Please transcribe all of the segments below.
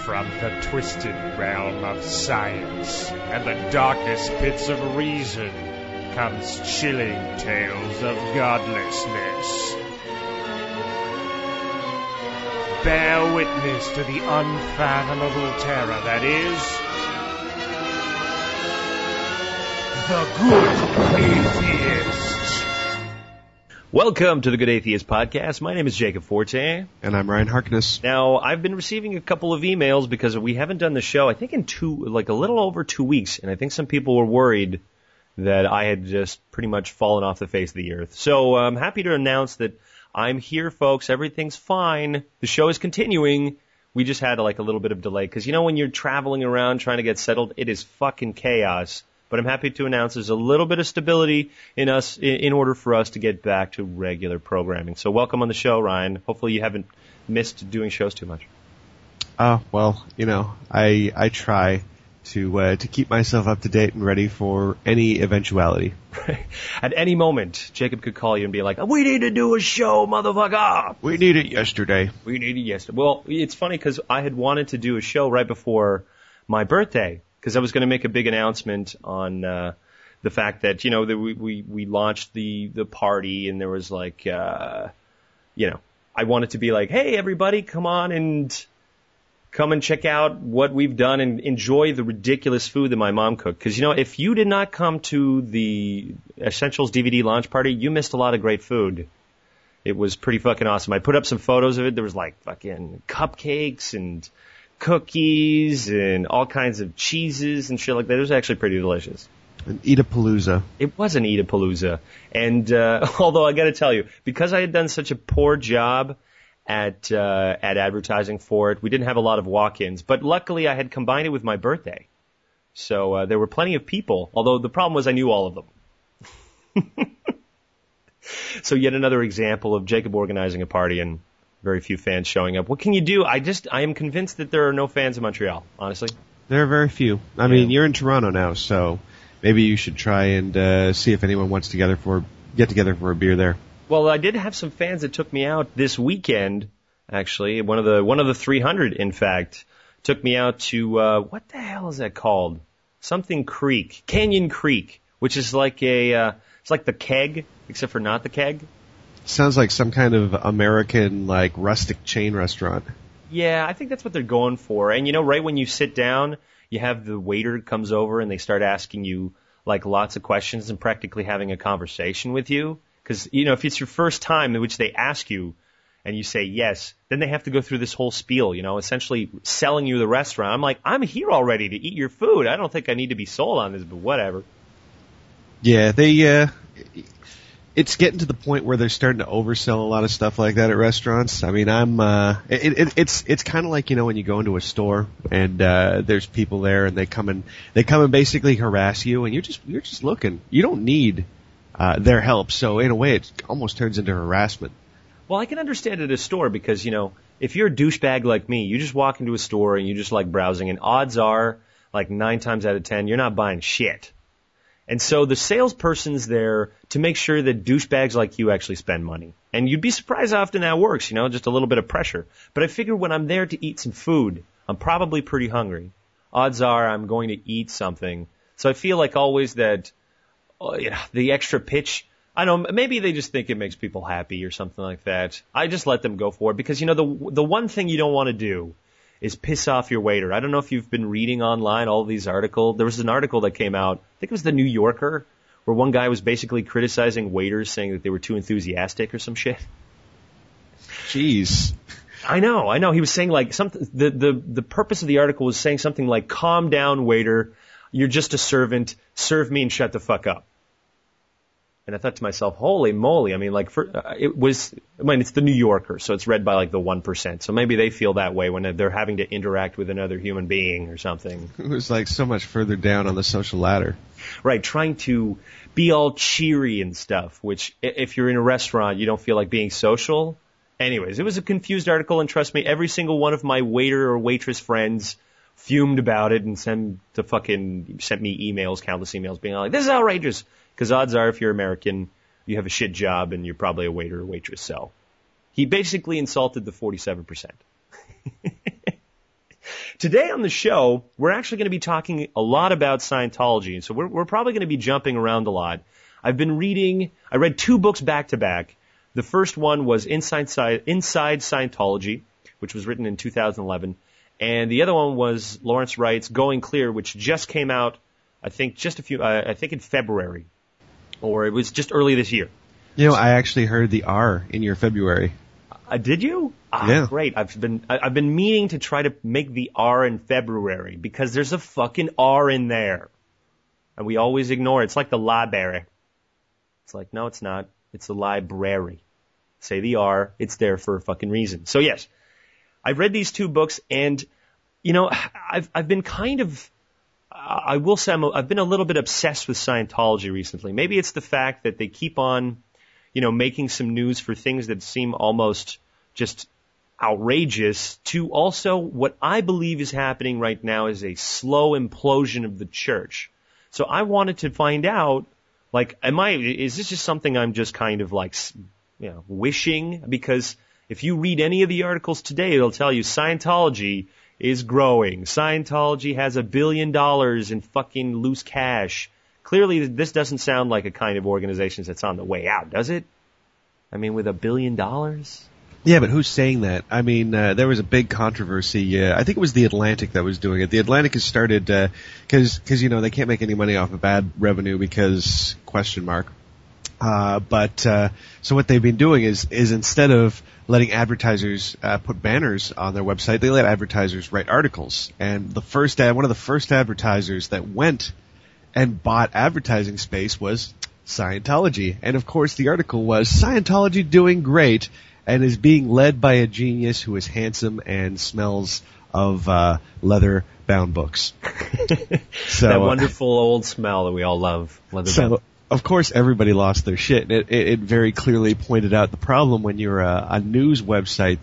From the twisted realm of science and the darkest pits of reason comes chilling tales of godlessness. Bear witness to the unfathomable terror that is the Good Atheist. Welcome to the Good Atheist Podcast. My name is Jacob Forte. And I'm Ryan Harkness. Now, I've been receiving a couple of emails because we haven't done the show, I think in a little over 2 weeks. And I think some people were worried that I had just pretty much fallen off the face of the earth. So I'm happy to announce that I'm here, folks. Everything's fine. The show is continuing. We just had a little bit of delay because, when you're traveling around trying to get settled, it is fucking chaos. But I'm happy to announce there's a little bit of stability in us in order for us to get back to regular programming. So welcome on the show, Ryan. Hopefully you haven't missed doing shows too much. Well, I try to keep myself up to date and ready for any eventuality. At any moment, Jacob could call you and be like, "We need to do a show, motherfucker. We need it yesterday. We need it yesterday." Well, it's funny because I had wanted to do a show right before my birthday. Because I was going to make a big announcement on the fact that, that we launched the party and there was I wanted to be like, hey, everybody, come and check out what we've done and enjoy the ridiculous food that my mom cooked. Because, if you did not come to the Essentials DVD launch party, you missed a lot of great food. It was pretty fucking awesome. I put up some photos of it. There was fucking cupcakes and cookies and all kinds of cheeses and shit like that. It was actually pretty delicious. An Eatapalooza. It was an Eatapalooza. And although I got to tell you, because I had done such a poor job at advertising for it, we didn't have a lot of walk-ins. But luckily, I had combined it with my birthday. So there were plenty of people, although the problem was I knew all of them. So yet another example of Jacob organizing a party and very few fans showing up. What can you do? I am convinced that there are no fans in Montreal, honestly. There are very few. I mean, you're in Toronto now, so maybe you should try and see if anyone wants to get together for a beer there. Well, I did have some fans that took me out this weekend, actually. One of the 300, in fact, took me out to, what the hell is that called? Something Creek. Canyon Creek, which is it's like the Keg, except for not the Keg. Sounds like some kind of American, rustic chain restaurant. Yeah, I think that's what they're going for. And, right when you sit down, you have the waiter comes over and they start asking you, lots of questions and practically having a conversation with you. Because, if it's your first time in which they ask you and you say yes, then they have to go through this whole spiel, essentially selling you the restaurant. I'm like, I'm here already to eat your food. I don't think I need to be sold on this, but whatever. Yeah, it's getting to the point where they're starting to oversell a lot of stuff like that at restaurants. I mean, it's kind of like, when you go into a store and, there's people there and they come and basically harass you and you're just looking. You don't need, their help. So in a way, it almost turns into harassment. Well, I can understand it at a store because, if you're a douchebag like me, you just walk into a store and you just like browsing and odds are 9 times out of 10, you're not buying shit. And so the salesperson's there to make sure that douchebags like you actually spend money. And you'd be surprised how often that works, just a little bit of pressure. But I figure when I'm there to eat some food, I'm probably pretty hungry. Odds are I'm going to eat something. So I feel like always that the extra pitch, I don't know, maybe they just think it makes people happy or something like that. I just let them go for it because, the one thing you don't want to do is piss off your waiter. I don't know if you've been reading online all of these articles. There was an article that came out, I think it was the New Yorker, where one guy was basically criticizing waiters, saying that they were too enthusiastic or some shit. Jeez. I know. He was saying something. The purpose of the article was saying something like, "Calm down, waiter. You're just a servant. Serve me and shut the fuck up." And I thought to myself, holy moly. I mean, it's the New Yorker, so it's read by the 1%. So maybe they feel that way when they're having to interact with another human being or something. It was so much further down on the social ladder. Right, trying to be all cheery and stuff, which if you're in a restaurant, you don't feel like being social. Anyways, it was a confused article, and trust me, every single one of my waiter or waitress friends fumed about it and sent me emails, countless emails being like, this is outrageous. Because odds are if you're American, you have a shit job and you're probably a waiter or waitress. So he basically insulted the 47%. Today on the show, we're actually going to be talking a lot about Scientology. So we're probably going to be jumping around a lot. I read 2 books back to back. The first one was Inside Scientology, which was written in 2011. And the other one was Lawrence Wright's Going Clear, which just came out, I think in February. Or it was just early this year. You know, I actually heard the R in your February. Did you? Yeah. Great. I've been meaning to try to make the R in February because there's a fucking R in there. And we always ignore it. It's like the library. It's like, no, it's not. It's the library. Say the R. It's there for a fucking reason. So yes, I've read these 2 books and, you know, I've been kind of, I will say I've been a little bit obsessed with Scientology recently. Maybe it's the fact that they keep on, you know, making some news for things that seem almost just outrageous to also what I believe is happening right now is a slow implosion of the church. So I wanted to find out, like, is this just something I'm just kind of like, you know, wishing? Because if you read any of the articles today, it'll tell you Scientology is growing. Scientology has $1 billion in fucking loose cash. Clearly, this doesn't sound like a kind of organization that's on the way out, does it? I mean, with $1 billion? Yeah, but who's saying that? I mean, there was a big controversy. I think it was The Atlantic that was doing it. The Atlantic has started, cause, you know, they can't make any money off of ad revenue because, ? So what they've been doing is instead of letting advertisers, put banners on their website, they let advertisers write articles. And one of the first advertisers that went and bought advertising space was Scientology. And of course the article was Scientology doing great and is being led by a genius who is handsome and smells of leather-bound books. So, that wonderful old smell that we all love. So, of course, everybody lost their shit. It very clearly pointed out the problem when you're a news website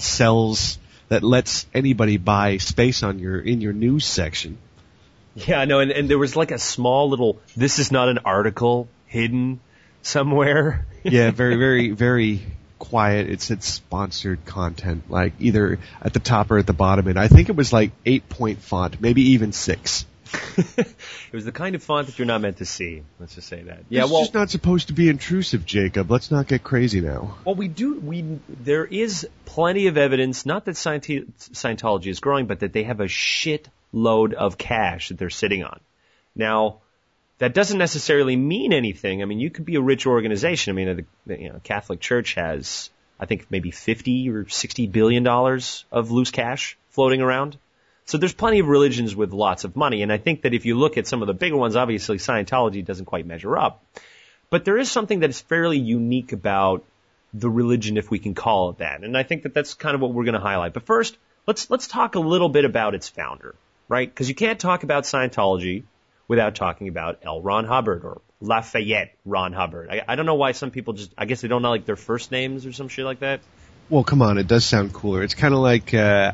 that lets anybody buy space in your news section. Yeah, I know, and there was like a small little, this is not an article hidden somewhere. Yeah, very, very, very quiet. It said sponsored content, like either at the top or at the bottom, and I think it was like 8-point font, maybe even 6. It was the kind of font that you're not meant to see. Let's just say that. Yeah, it's just not supposed to be intrusive, Jacob. Let's not get crazy now. Well, there is plenty of evidence, not that Scientology is growing, but that they have a shit load of cash that they're sitting on. Now, that doesn't necessarily mean anything. I mean, you could be a rich organization. I mean, the Catholic Church has, I think, maybe $50 or $60 billion of loose cash floating around. So there's plenty of religions with lots of money. And I think that if you look at some of the bigger ones, obviously Scientology doesn't quite measure up. But there is something that is fairly unique about the religion, if we can call it that. And I think that that's kind of what we're going to highlight. But first, let's talk a little bit about its founder, right? Because you can't talk about Scientology without talking about L. Ron Hubbard or Lafayette Ron Hubbard. I don't know why some people I guess they don't know like their first names or some shit like that. Well, come on, it does sound cooler. It's kind of like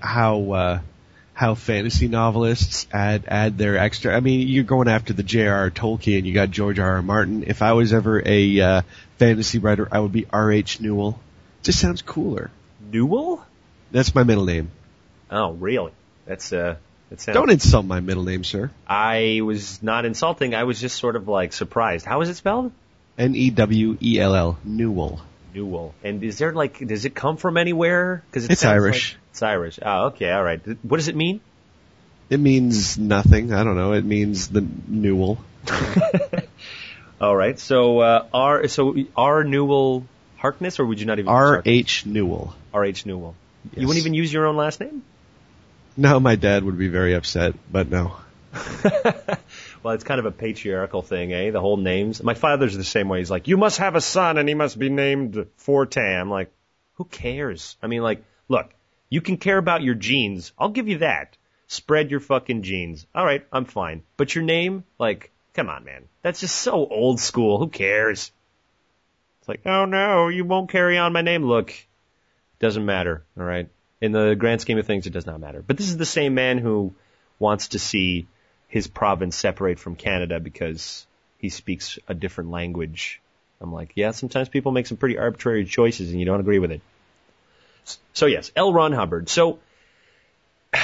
how fantasy novelists add their extra. I mean, you're going after the J.R.R. Tolkien. You got George R.R. Martin. If I was ever a fantasy writer, I would be R.H. Newell. It just sounds cooler. Newell? That's my middle name. Oh, really? That sounds... Don't insult my middle name, sir. I was not insulting. I was just sort of like surprised. How is it spelled? Newell. Newell. Newell. And is there like, does it come from anywhere? Because it's Irish. Like, it's Irish. Oh, okay, all right. What does it mean? It means nothing. I don't know. It means the Newell. All right. So R. Newell Harkness, or would you not even? R.H. Newell. R.H. Newell. Yes. You wouldn't even use your own last name? No, my dad would be very upset, but no. Well, it's kind of a patriarchal thing, eh? The whole names. My father's the same way. He's like, you must have a son and he must be named Forte. I'm like, who cares? I mean, like, look, you can care about your genes. I'll give you that. Spread your fucking genes. All right, I'm fine. But your name, like, come on, man. That's just so old school. Who cares? It's like, oh no, you won't carry on my name. Look, doesn't matter, all right? In the grand scheme of things, it does not matter. But this is the same man who wants to see his province separate from Canada because he speaks a different language. I'm like, yeah, sometimes people make some pretty arbitrary choices and you don't agree with it. So yes, L. Ron Hubbard. So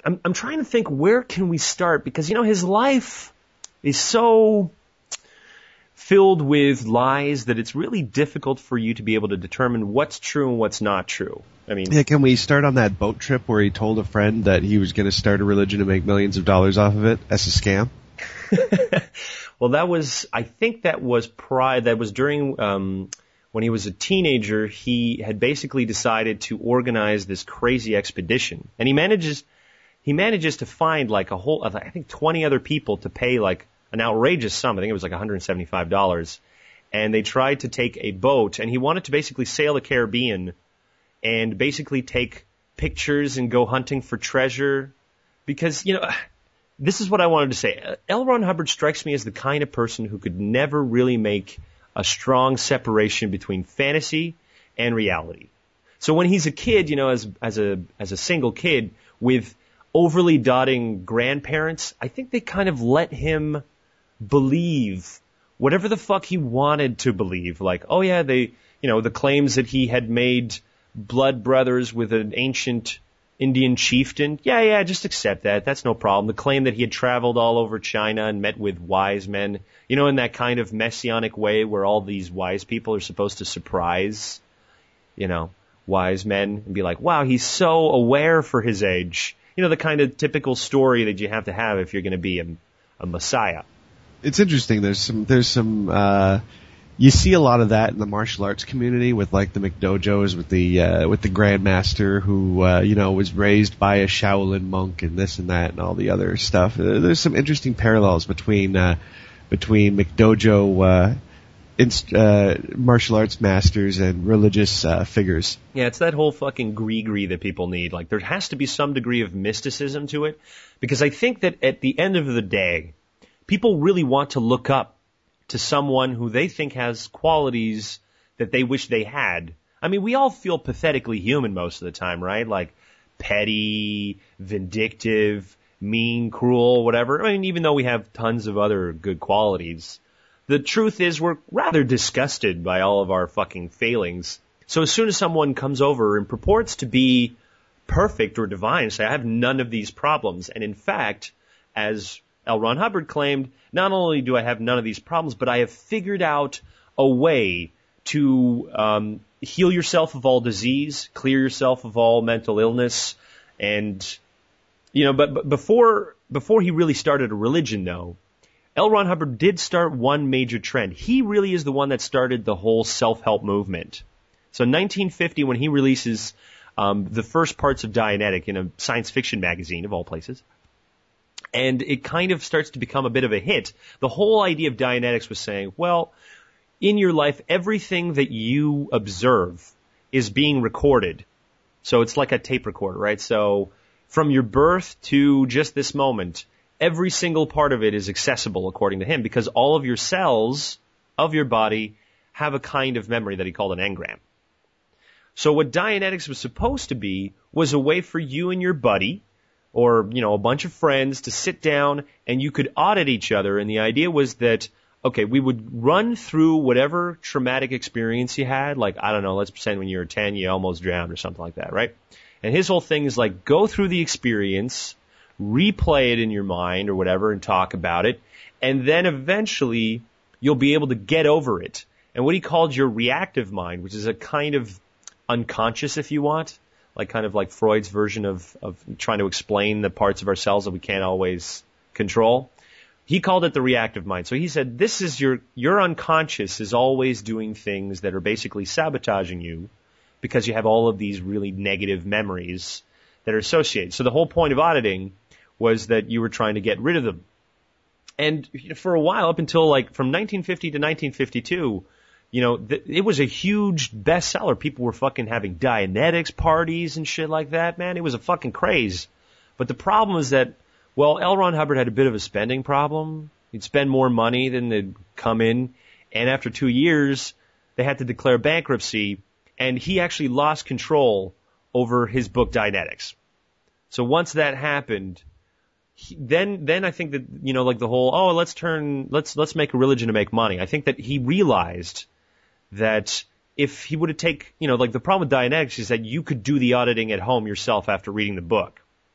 I'm trying to think, where can we start? Because, his life is so filled with lies that it's really difficult for you to be able to determine what's true and what's not true. I mean, yeah, can we start on that boat trip where he told a friend that he was going to start a religion and make millions of dollars off of it as a scam? Well, I think that was during, when he was a teenager. He had basically decided to organize this crazy expedition, and he manages to find like I think 20 other people to pay like an outrageous sum. I think it was like $175. And they tried to take a boat, and he wanted to basically sail the Caribbean and basically take pictures and go hunting for treasure. Because, this is what I wanted to say. L. Ron Hubbard strikes me as the kind of person who could never really make a strong separation between fantasy and reality. So when he's a kid, as a single kid with overly doting grandparents, I think they kind of let him believe whatever the fuck he wanted to believe. Like, oh yeah, the claims that he had made blood brothers with an ancient Indian chieftain. Yeah, just accept that. That's no problem. The claim that he had traveled all over China and met with wise men, in that kind of messianic way where all these wise people are supposed to surprise, wise men and be like, wow, he's so aware for his age. The kind of typical story that you have to have if you're going to be a messiah. It's interesting. There's some you see a lot of that in the martial arts community with like the McDojos with the Grandmaster who was raised by a Shaolin monk and this and that and all the other stuff. There's some interesting parallels between McDojo martial arts masters and religious figures. Yeah, it's that whole fucking gree that people need. Like, there has to be some degree of mysticism to it, because I think that at the end of the day, people really want to look up to someone who they think has qualities that they wish they had. I mean, we all feel pathetically human most of the time, right? Like petty, vindictive, mean, cruel, whatever. I mean, even though we have tons of other good qualities, the truth is we're rather disgusted by all of our fucking failings. So as soon as someone comes over and purports to be perfect or divine, say, I have none of these problems. And in fact, as L. Ron Hubbard claimed, not only do I have none of these problems, but I have figured out a way to heal yourself of all disease, clear yourself of all mental illness. And, but before he really started a religion, though, L. Ron Hubbard did start one major trend. He really is the one that started the whole self-help movement. So in 1950, when he releases the first parts of Dianetic in a science fiction magazine, of all places, and it kind of starts to become a bit of a hit, the whole idea of Dianetics was saying, well, in your life, everything that you observe is being recorded. So it's like a tape recorder, right? So from your birth to just this moment, every single part of it is accessible, according to him, because all of your cells of your body have a kind of memory that he called an engram. So what Dianetics was supposed to be was a way for you and your buddy, or, a bunch of friends, to sit down and you could audit each other. And the idea was that, okay, we would run through whatever traumatic experience you had. Like, I don't know, let's pretend when you were 10, you almost drowned or something like that, right? And his whole thing is like, go through the experience, replay it in your mind or whatever and talk about it. And then eventually you'll be able to get over it. And what he called your reactive mind, which is a kind of unconscious, if you want, like kind of like Freud's version of trying to explain the parts of ourselves that we can't always control. He called it the reactive mind. So he said, this is your unconscious is always doing things that are basically sabotaging you because you have all of these really negative memories that are associated. So the whole point of auditing was that you were trying to get rid of them. And for a while, up until like from 1950 to 1952, it was a huge bestseller. People were fucking having Dianetics parties and shit like that, man. It was a fucking craze. But the problem is that, well, L. Ron Hubbard had a bit of a spending problem. He'd spend more money than they'd come in. And after 2 years, they had to declare bankruptcy. And he actually lost control over his book Dianetics. So once that happened, then I think that, like the whole, let's make a religion to make money. I think that he realized that if he would have like the problem with Dianetics is that you could do the auditing at home yourself after reading the book.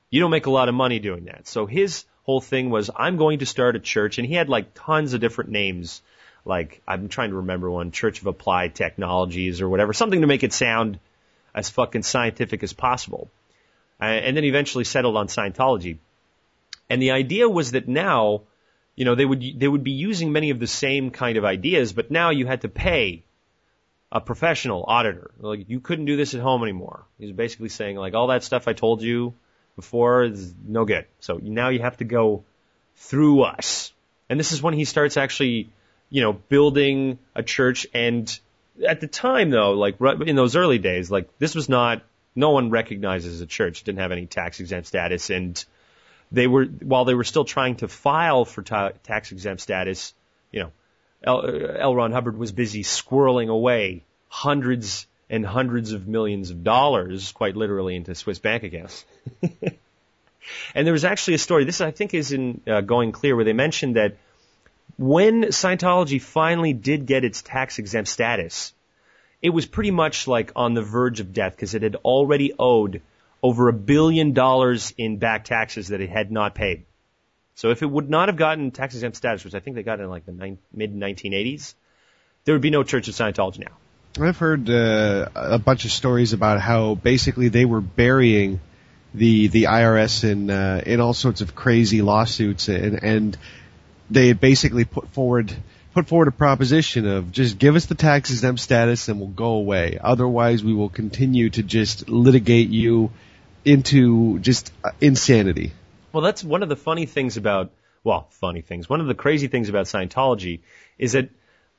You don't make a lot of money doing that. So his whole thing was, I'm going to start a church, and he had like tons of different names. Like, I'm trying to remember one, Church of Applied Technologies or whatever, something to make it sound as fucking scientific as possible. And then eventually settled on Scientology. And the idea was that now, you know, they would be using many of the same kind of ideas, but now you had to pay a professional auditor. Like, you couldn't do this at home anymore. He's basically saying, like, all that stuff I told you before is no good. So now you have to go through us. And this is when he starts actually, you know, building a church. And at the time, though, like in those early days, like this was not, no one recognized as a church. It didn't have any tax exempt status. And while they were still trying to file for tax exempt status, you know, L. Ron Hubbard was busy squirreling away hundreds and hundreds of millions of dollars, quite literally, into Swiss bank accounts. And there was actually a story, this I think is in Going Clear, where they mentioned that when Scientology finally did get its tax-exempt status, it was pretty much like on the verge of death because it had already owed over $1 billion in back taxes that it had not paid. So if it would not have gotten tax-exempt status, which I think they got in like the mid-1980s, there would be no Church of Scientology now. I've heard a bunch of stories about how basically they were burying the IRS in all sorts of crazy lawsuits, and they had basically put forward a proposition of just give us the tax exempt status and we'll go away. Otherwise, we will continue to just litigate you into just insanity. Well, that's one of the funny things about, one of the crazy things about Scientology is that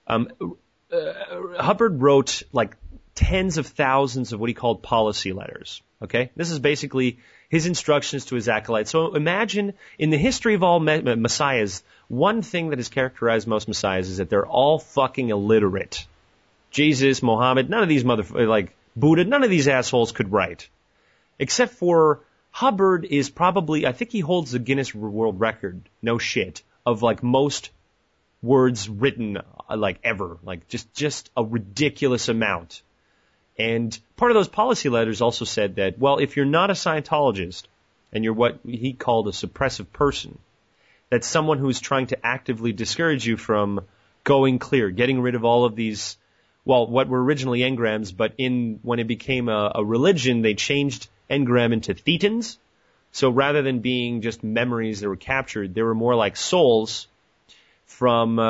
Hubbard wrote like tens of thousands of what he called policy letters. Okay? This is basically his instructions to his acolytes. So imagine in the history of all messiahs, one thing that has characterized most messiahs is that they're all fucking illiterate. Jesus, Mohammed, none of these like Buddha, none of these assholes could write. Except for Hubbard is probably, I think he holds the Guinness World Record, no shit, of like most words written like ever, like just a ridiculous amount. And part of those policy letters also said that, well, if you're not a Scientologist and you're what he called a suppressive person, that's someone who's trying to actively discourage you from going clear, getting rid of all of these, well, what were originally engrams, but when it became a religion, they changed engram into thetans. So rather than being just memories that were captured, they were more like souls from,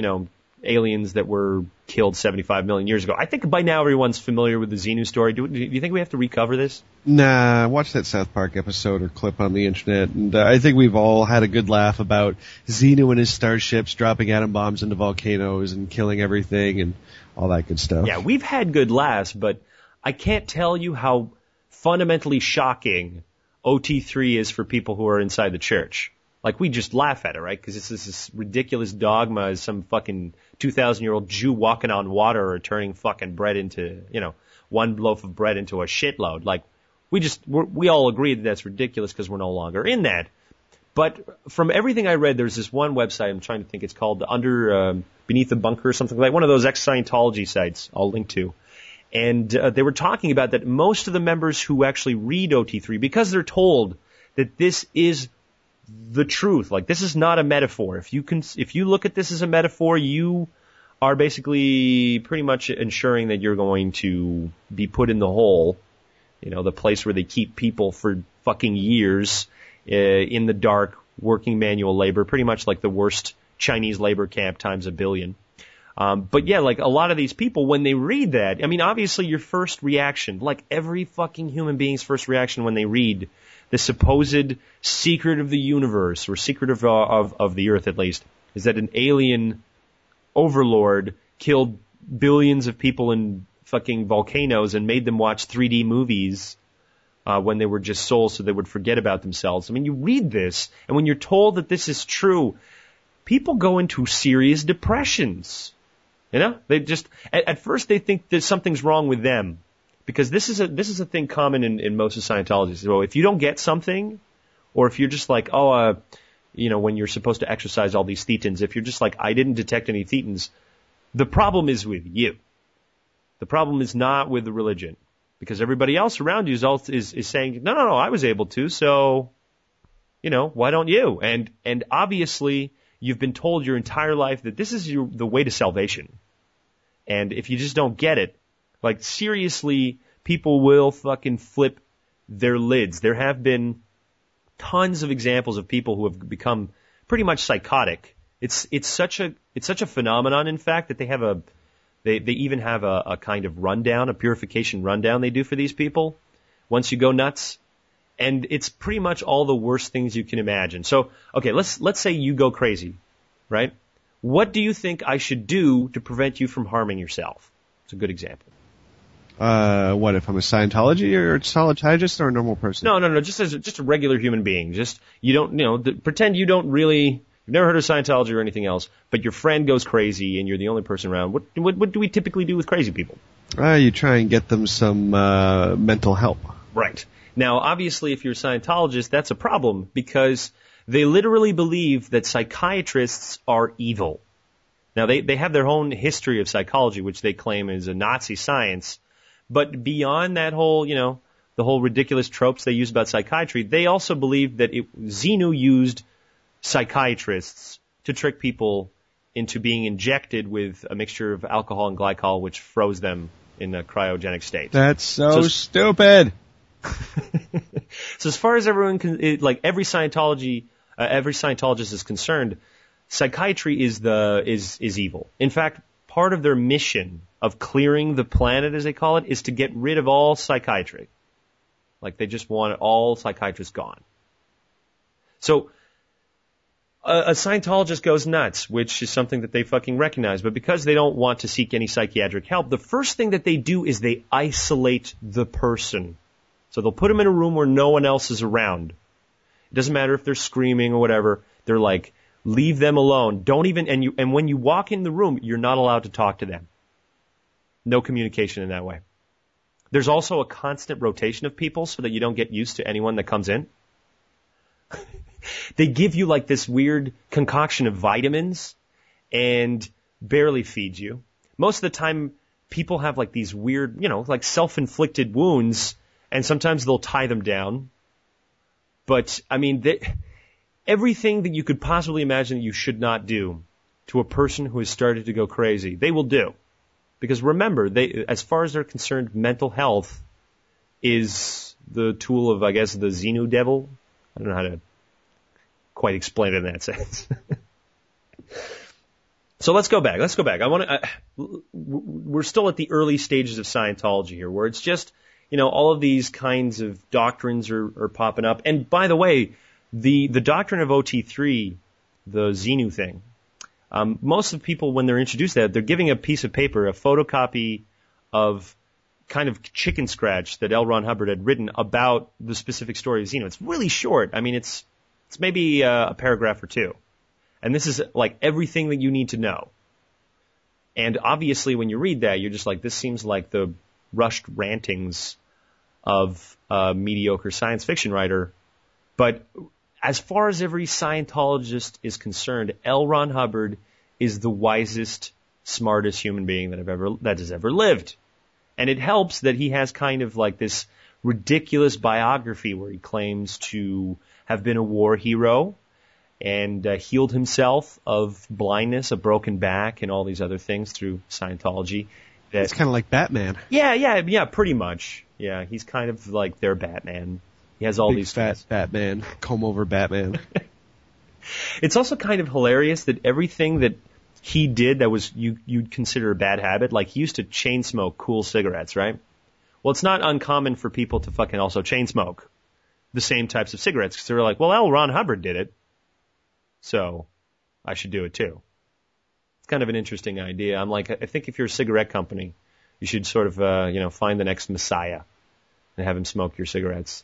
aliens that were killed 75 million years ago. I think by now everyone's familiar with the Xenu story. Do you think we have to recover this? Nah, watch that South Park episode or clip on the internet, and I think we've all had a good laugh about Xenu and his starships dropping atom bombs into volcanoes and killing everything and all that good stuff. Yeah, we've had good laughs, but I can't tell you how fundamentally shocking OT3 is for people who are inside the church. Like, we just laugh at it, right? Because it's this ridiculous dogma as some fucking 2,000-year-old Jew walking on water or turning fucking bread into, one loaf of bread into a shitload. Like, we all agree that that's ridiculous because we're no longer in that. But from everything I read, there's this one website, I'm trying to think, it's called Beneath the Bunker or something like one of those ex-Scientology sites I'll link to. And they were talking about that most of the members who actually read OT3, because they're told that this is the truth, like this is not a metaphor. If you look at this as a metaphor, you are basically pretty much ensuring that you're going to be put in the hole, the place where they keep people for fucking years in the dark, working manual labor, pretty much like the worst Chinese labor camp times a billion. But yeah, like a lot of these people, when they read that, I mean, obviously your first reaction, like every fucking human being's first reaction when they read the supposed secret of the universe, or secret of the earth at least, is that an alien overlord killed billions of people in fucking volcanoes and made them watch 3D movies when they were just souls so they would forget about themselves. I mean, you read this, and when you're told that this is true, people go into serious depressions. They just, at first they think that something's wrong with them. Because this is a thing common in most of Scientology. So if you don't get something, or if you're just like, when you're supposed to exercise all these thetans, if you're just like, I didn't detect any thetans, the problem is with you. The problem is not with the religion. Because everybody else around you is saying, no, I was able to, so why don't you? And obviously you've been told your entire life that this is the way to salvation. And if you just don't get it, like seriously, people will fucking flip their lids. There have been tons of examples of people who have become pretty much psychotic. It's such a phenomenon, in fact, that they even have a kind of rundown, a purification rundown they do for these people once you go nuts. And it's pretty much all the worst things you can imagine. So, okay, let's say you go crazy, right? What do you think I should do to prevent you from harming yourself? It's a good example. What if I'm a Scientology or a Scientologist or a normal person? No, just a regular human being. Just, you don't, pretend you don't really, you've never heard of Scientology or anything else, but your friend goes crazy and you're the only person around. What do we typically do with crazy people? You try and get them some mental help. Right. Now, obviously, if you're a Scientologist, that's a problem because they literally believe that psychiatrists are evil. Now, they have their own history of psychology, which they claim is a Nazi science. But beyond that whole, the whole ridiculous tropes they use about psychiatry, they also believe that Xenu used psychiatrists to trick people into being injected with a mixture of alcohol and glycol, which froze them in a cryogenic state. That's so stupid. So as far as every Scientologist is concerned, psychiatry is evil. In fact, part of their mission of clearing the planet, as they call it, is to get rid of all psychiatry. Like they just want all psychiatrists gone. So a Scientologist goes nuts, which is something that they fucking recognize. But because they don't want to seek any psychiatric help, the first thing that they do is they isolate the person. So they'll put them in a room where no one else is around. It doesn't matter if they're screaming or whatever. They're like, leave them alone. Don't even, and when you walk in the room, you're not allowed to talk to them. No communication in that way. There's also a constant rotation of people so that you don't get used to anyone that comes in. They give you like this weird concoction of vitamins and barely feed you. Most of the time, people have like these weird, like self-inflicted wounds, and sometimes they'll tie them down. But, I mean, everything that you could possibly imagine that you should not do to a person who has started to go crazy, they will do. Because remember, as far as they're concerned, mental health is the tool of, I guess, the Xenu devil. I don't know how to quite explain it in that sense. So let's go back. We're still at the early stages of Scientology here, where it's just, all of these kinds of doctrines are popping up. And by the way, the doctrine of OT3, the Xenu thing, most of the people, when they're introduced to that, they're giving a piece of paper, a photocopy of kind of chicken scratch that L. Ron Hubbard had written about the specific story of Xenu. It's really short. I mean, it's maybe a paragraph or two. And this is like everything that you need to know. And obviously, when you read that, you're just like, this seems like the rushed rantings of a mediocre science fiction writer. But as far as every Scientologist is concerned, L. Ron Hubbard is the wisest, smartest human being that has ever lived. And it helps that he has kind of like this ridiculous biography where he claims to have been a war hero and healed himself of blindness, a broken back, and all these other things through Scientology. It's kind of like Batman. Yeah, pretty much. Yeah, he's kind of like their Batman. He has all Big these fat things. Batman, comb over Batman. It's also kind of hilarious that everything that he did that was you'd consider a bad habit, like he used to chain smoke cool cigarettes, right? Well, it's not uncommon for people to fucking also chain smoke the same types of cigarettes because they're like, well, L. Ron Hubbard did it, so I should do it too. It's kind of an interesting idea. I'm like, I think if you're a cigarette company, you should sort of, find the next messiah and have him smoke your cigarettes.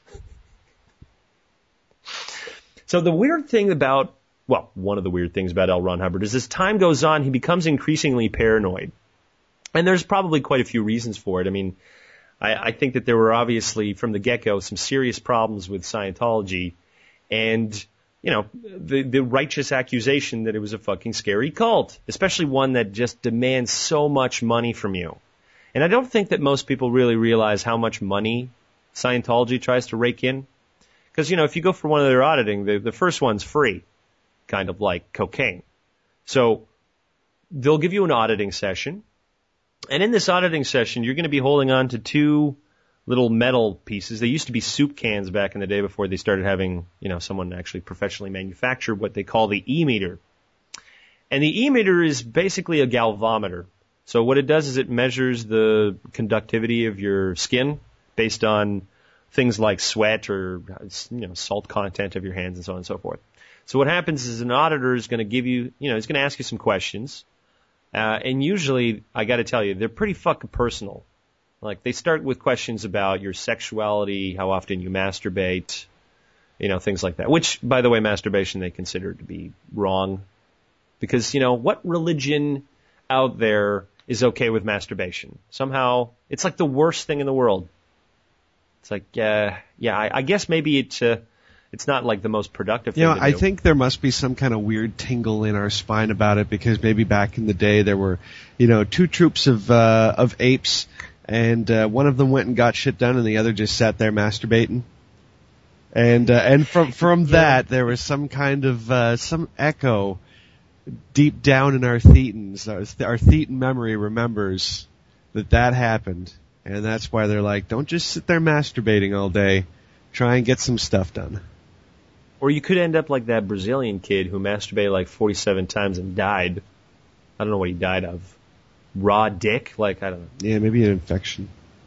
So the weird thing about, one of the weird things about L. Ron Hubbard is as time goes on, he becomes increasingly paranoid. And there's probably quite a few reasons for it. I mean, I think that there were obviously from the get-go some serious problems with Scientology and, the righteous accusation that it was a fucking scary cult, especially one that just demands so much money from you. And I don't think that most people really realize how much money Scientology tries to rake in. Because, if you go for one of their auditing, the first one's free, kind of like cocaine. So they'll give you an auditing session. And in this auditing session, you're going to be holding on to two little metal pieces. They used to be soup cans back in the day before they started having, someone actually professionally manufacture what they call the E-meter. And the E-meter is basically a galvanometer. So what it does is it measures the conductivity of your skin based on things like sweat or, salt content of your hands and so on and so forth. So what happens is an auditor is going to give you, he's going to ask you some questions. And usually, I got to tell you, they're pretty fucking personal. Like, they start with questions about your sexuality, how often you masturbate, things like that. Which, by the way, masturbation they consider to be wrong. Because, what religion out there is okay with masturbation? Somehow, it's like the worst thing in the world. It's like, I guess maybe it's not like the most productive thing to do. I think there must be some kind of weird tingle in our spine about it because maybe back in the day there were, two troops of apes and one of them went and got shit done and the other just sat there masturbating. And from that there was some kind of some echo deep down in our thetans. Our thetan memory remembers that happened, and that's why they're like, don't just sit there masturbating all day. Try and get some stuff done. Or you could end up like that Brazilian kid who masturbated like 47 times and died. I don't know what he died of. Raw dick? I don't know. Yeah, maybe an infection.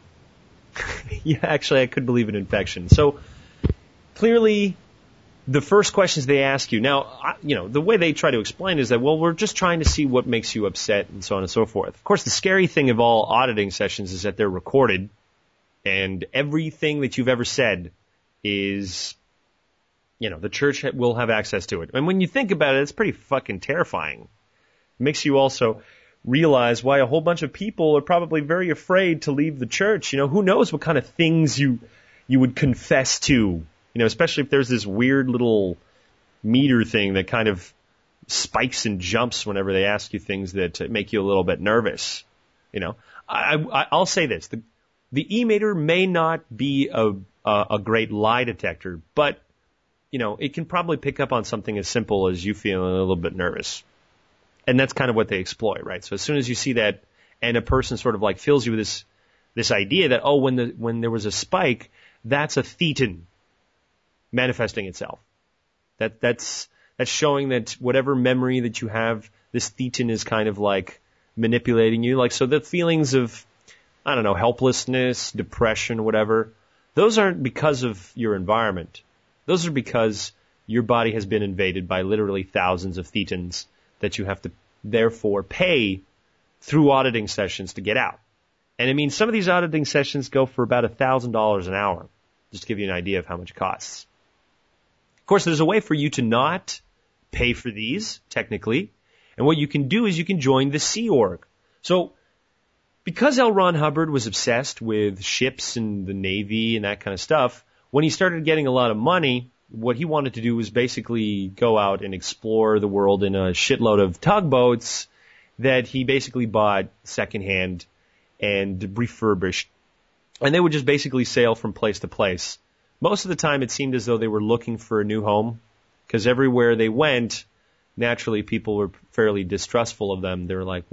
Yeah, actually, I could believe an infection. So, clearly, the first questions they ask you, now, the way they try to explain is that, well, we're just trying to see what makes you upset and so on and so forth. Of course, the scary thing of all auditing sessions is that they're recorded, and everything that you've ever said is, the church will have access to it. And when you think about it, it's pretty fucking terrifying. It makes you also realize why a whole bunch of people are probably very afraid to leave the church. Who knows what kind of things you would confess to, especially if there's this weird little meter thing that kind of spikes and jumps whenever they ask you things that make you a little bit nervous. I'll say this. The E-meter may not be a great lie detector, but it can probably pick up on something as simple as you feeling a little bit nervous. And that's kind of what they exploit, right? So as soon as you see that and a person sort of like fills you with this idea that, when there was a spike, that's a thetan manifesting itself. That's showing that whatever memory that you have, this thetan is kind of like manipulating you. So the feelings of, I don't know, helplessness, depression, whatever, those aren't because of your environment. Those are because your body has been invaded by literally thousands of thetans that you have to therefore pay through auditing sessions to get out. And I mean, some of these auditing sessions go for about $1,000 an hour, just to give you an idea of how much it costs. Of course, there's a way for you to not pay for these, technically. And what you can do is you can join the Sea Org. So, because L. Ron Hubbard was obsessed with ships and the Navy and that kind of stuff, when he started getting a lot of money, what he wanted to do was basically go out and explore the world in a shitload of tugboats that he basically bought secondhand and refurbished. And they would just basically sail from place to place. Most of the time it seemed as though they were looking for a new home, because everywhere they went, naturally people were fairly distrustful of them. They were like,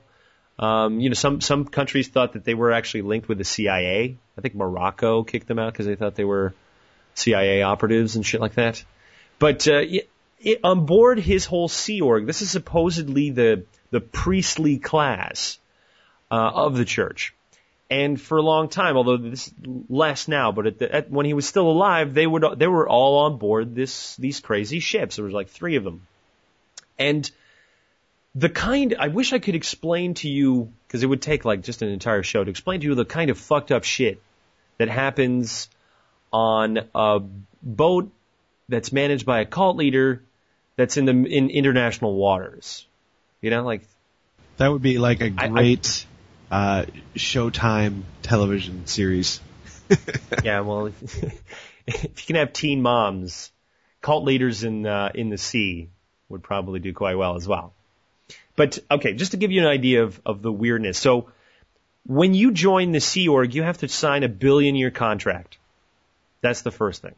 some countries thought that they were actually linked with the CIA. I think Morocco kicked them out because they thought they were CIA operatives and shit like that. But on board his whole Sea Org, this is supposedly the priestly class of the church. And for a long time, although this is less now, but when he was still alive, they were all on board these crazy ships. There was like 3 of them. And I wish I could explain to you, because it would take like just an entire show to explain to you the kind of fucked up shit that happens on a boat that's managed by a cult leader that's in international waters. That would be like a great Showtime television series. Yeah, well, if you can have teen moms, cult leaders in the sea would probably do quite well as well. But, okay, just to give you an idea of the weirdness. So, when you join the Sea Org, you have to sign a 1 billion-year contract. That's the first thing.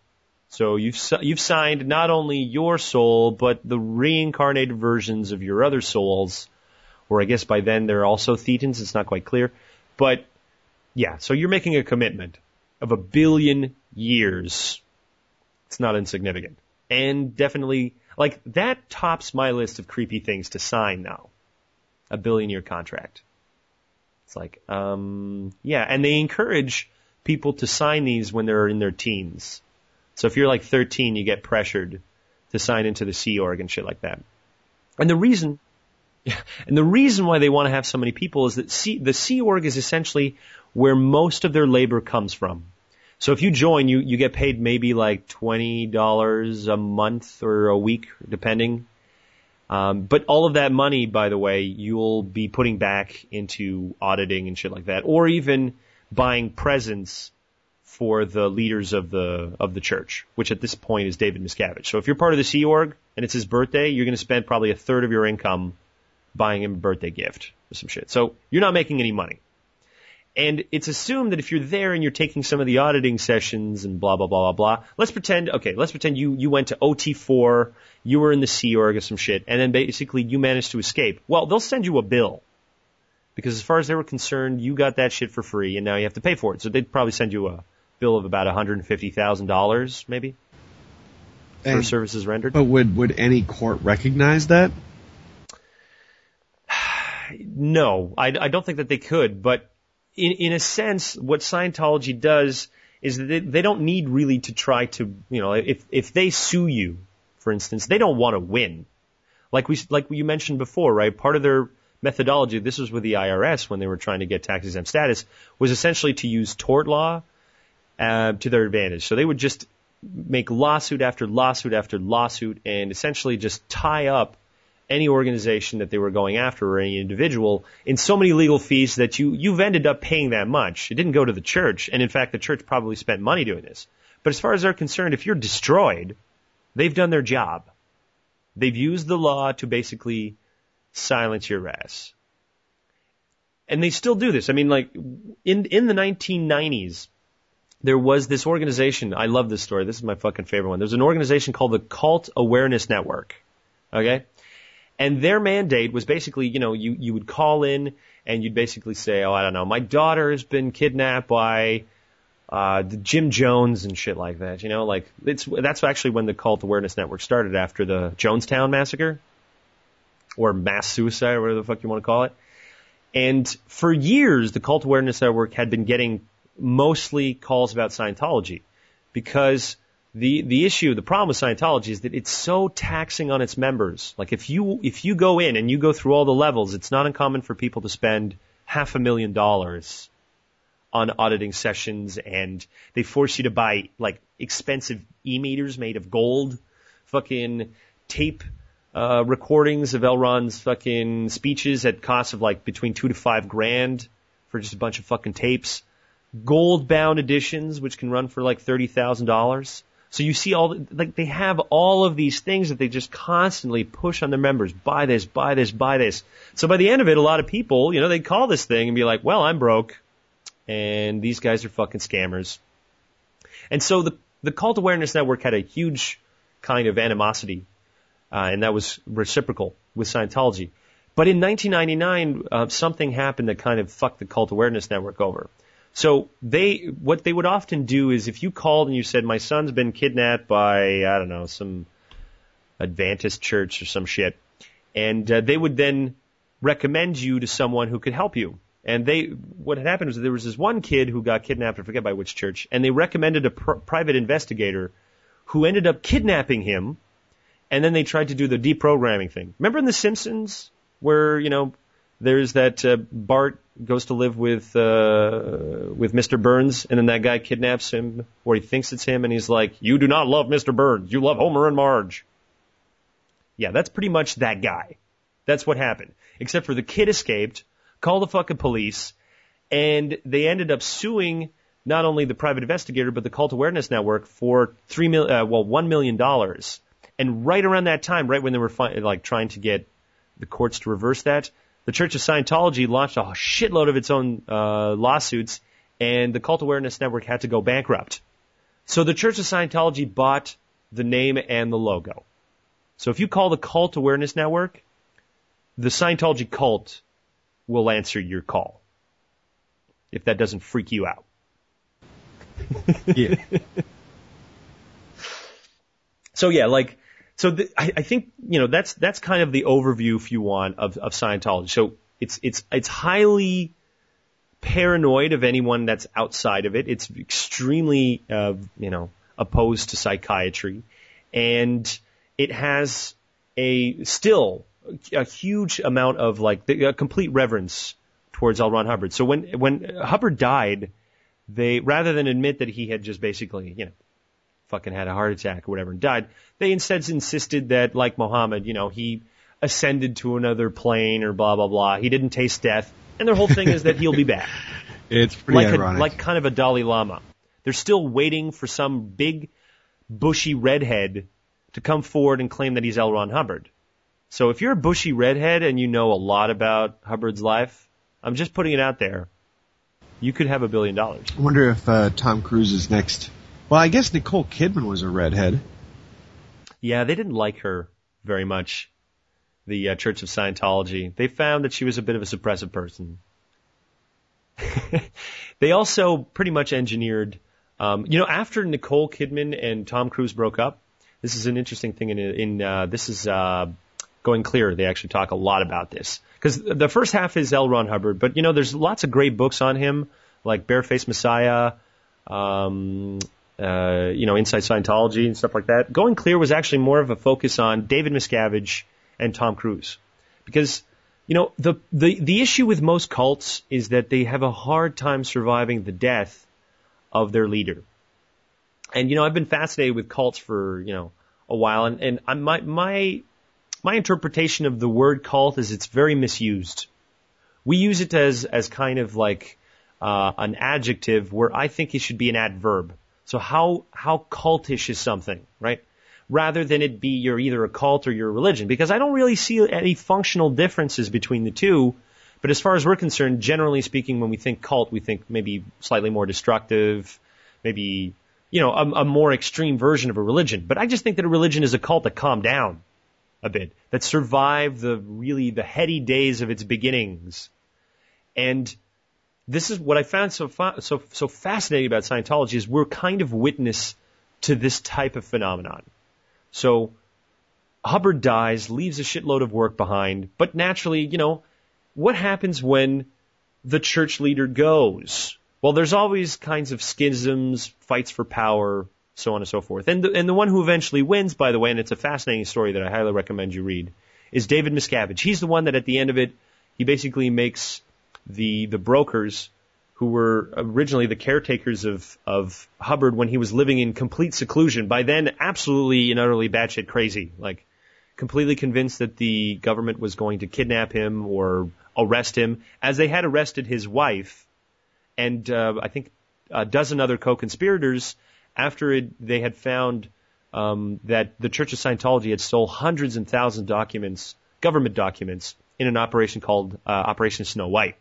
So you've signed not only your soul, but the reincarnated versions of your other souls, or I guess by then they're also Thetans. It's not quite clear. But yeah, so you're making a commitment of 1 billion years. It's not insignificant. And definitely, like, that tops my list of creepy things to sign now. 1 billion-year contract. It's like, yeah, and they encourage people to sign these when they're in their teens. So if you're like 13, you get pressured to sign into the Sea Org and shit like that. And the reason why they want to have so many people is that the Sea Org is essentially where most of their labor comes from. So if you join, you get paid maybe like $20 a month or a week, depending. But all of that money, by the way, you'll be putting back into auditing and shit like that, or even buying presents for the leaders of the church, which at this point is David Miscavige. So if you're part of the Sea Org and it's his birthday, you're going to spend probably 1/3 of your income buying him a birthday gift or some shit. So you're not making any money. And it's assumed that if you're there and you're taking some of the auditing sessions and blah, blah, blah, blah, blah, let's pretend you went to OT4, you were in the Sea Org or some shit, and then basically you managed to escape. Well, they'll send you a bill. Because as far as they were concerned, you got that shit for free and now you have to pay for it. So they'd probably send you a bill of about $150,000 maybe for services rendered. But would any court recognize that? No, I don't think that they could, but in a sense, what Scientology does is that they don't need really to try to, if they sue you, for instance, they don't want to win. Like you mentioned before, right? Part of their methodology, this was with the IRS when they were trying to get tax-exempt status, was essentially to use tort law to their advantage. So they would just make lawsuit after lawsuit after lawsuit and essentially just tie up any organization that they were going after or any individual in so many legal fees that you've ended up paying that much. It didn't go to the church. And in fact, the church probably spent money doing this. But as far as they're concerned, if you're destroyed, they've done their job. They've used the law to basically silence your ass. And they still do this. I mean, like, in the 1990s, there was this organization. I love this story. This is my fucking favorite one. There's an organization called the Cult Awareness Network. Okay? And their mandate was basically, you would call in and you'd basically say, oh, I don't know, my daughter has been kidnapped by the Jim Jones and shit like that. That's actually when the Cult Awareness Network started, after the Jonestown massacre or mass suicide or whatever the fuck you want to call it. And for years, the Cult Awareness Network had been getting mostly calls about Scientology, because the problem with Scientology is that it's so taxing on its members. Like if you go in and you go through all the levels, it's not uncommon for people to spend $500,000 on auditing sessions, and they force you to buy like expensive e-meters made of gold, fucking tape recordings of L. Ron's fucking speeches at costs of like between $2,000 to $5,000 for just a bunch of fucking tapes. Gold bound editions, which can run for like $30,000. So you see they have all of these things that they just constantly push on their members. Buy this, buy this, buy this. So by the end of it, a lot of people, they call this thing and be like, well, I'm broke and these guys are fucking scammers. And so the Cult Awareness Network had a huge kind of animosity, and that was reciprocal with Scientology. But in 1999, something happened that kind of fucked the Cult Awareness Network over. So what they would often do is, if you called and you said, my son's been kidnapped by, I don't know, some Adventist church or some shit, and they would then recommend you to someone who could help you. And what had happened was there was this one kid who got kidnapped, I forget by which church, and they recommended a private investigator who ended up kidnapping him, and then they tried to do the deprogramming thing. Remember in The Simpsons, where, there's that Bart goes to live with Mr. Burns, and then that guy kidnaps him, or he thinks it's him, and he's like, you do not love Mr. Burns, you love Homer and Marge. Yeah, that's pretty much that guy. That's what happened. Except for the kid escaped, called the fucking police, and they ended up suing not only the private investigator, but the Cult Awareness Network for $1 million. And right around that time, right when they were trying to get the courts to reverse that, the Church of Scientology launched a shitload of its own lawsuits, and the Cult Awareness Network had to go bankrupt. So the Church of Scientology bought the name and the logo. So if you call the Cult Awareness Network, the Scientology cult will answer your call. If that doesn't freak you out. Yeah. So yeah, I think, that's kind of the overview, if you want, of Scientology. So it's highly paranoid of anyone that's outside of it. It's extremely, opposed to psychiatry, and it has still a huge amount of a complete reverence towards L. Ron Hubbard. So when Hubbard died, they, rather than admit that he had just basically, fucking had a heart attack or whatever and died, they instead insisted that, like Muhammad, he ascended to another plane or blah, blah, blah. He didn't taste death. And their whole thing is that he'll be back. It's pretty ironic. Like kind of a Dalai Lama. They're still waiting for some big, bushy redhead to come forward and claim that he's L. Ron Hubbard. So if you're a bushy redhead and you know a lot about Hubbard's life, I'm just putting it out there, you could have $1 billion. I wonder if Tom Cruise is next. Well, I guess Nicole Kidman was a redhead. Yeah, they didn't like her very much, the Church of Scientology. They found that she was a bit of a suppressive person. They also pretty much engineered, after Nicole Kidman and Tom Cruise broke up, this is an interesting thing this is Going Clear. They actually talk a lot about this. Because the first half is L. Ron Hubbard, but there's lots of great books on him, like Barefaced Messiah, Inside Scientology and stuff like that. Going Clear was actually more of a focus on David Miscavige and Tom Cruise. Because, the issue with most cults is that they have a hard time surviving the death of their leader. And, I've been fascinated with cults for, a while, and my interpretation of the word cult is it's very misused. We use it as kind of like an adjective where I think it should be an adverb. So how cultish is something, right? Rather than it be you're either a cult or you're a religion. Because I don't really see any functional differences between the two. But as far as we're concerned, generally speaking, when we think cult, we think maybe slightly more destructive, maybe, a more extreme version of a religion. But I just think that a religion is a cult that calmed down a bit, that survived the heady days of its beginnings. And this is what I found so fascinating about Scientology is we're kind of witness to this type of phenomenon. So Hubbard dies, leaves a shitload of work behind, but naturally, what happens when the church leader goes? Well, there's always kinds of schisms, fights for power, so on and so forth. And the one who eventually wins, by the way, and it's a fascinating story that I highly recommend you read, is David Miscavige. He's the one that at the end of it, he basically makes the brokers who were originally the caretakers of Hubbard when he was living in complete seclusion, by then absolutely and utterly batshit crazy, like completely convinced that the government was going to kidnap him or arrest him, as they had arrested his wife and I think a dozen other co-conspirators after they had found that the Church of Scientology had stole hundreds and thousands of documents, government documents, in an operation called Operation Snow White.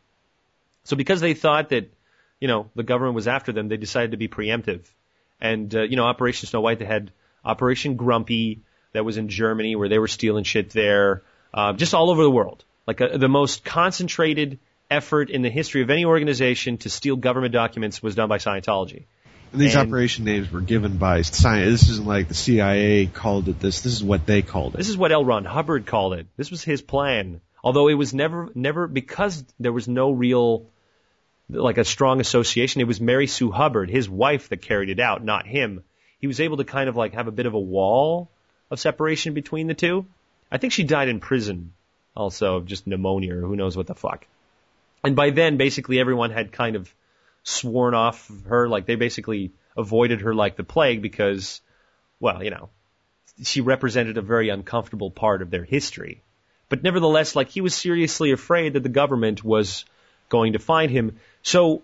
So because they thought that, the government was after them, they decided to be preemptive. And, Operation Snow White, they had Operation Grumpy that was in Germany where they were stealing shit there, just all over the world. Like the most concentrated effort in the history of any organization to steal government documents was done by Scientology. And these operation names were given by science. This isn't like the CIA called it this. This is what they called it. This is what L. Ron Hubbard called it. This was his plan. Although it was never, because there was no real, like a strong association, it was Mary Sue Hubbard, his wife, that carried it out, not him. He was able to kind of like have a bit of a wall of separation between the two. I think she died in prison also, of just pneumonia or who knows what the fuck. And by then, basically everyone had kind of sworn off her, like they basically avoided her like the plague because, well, she represented a very uncomfortable part of their history. But nevertheless, like he was seriously afraid that the government was going to find him. So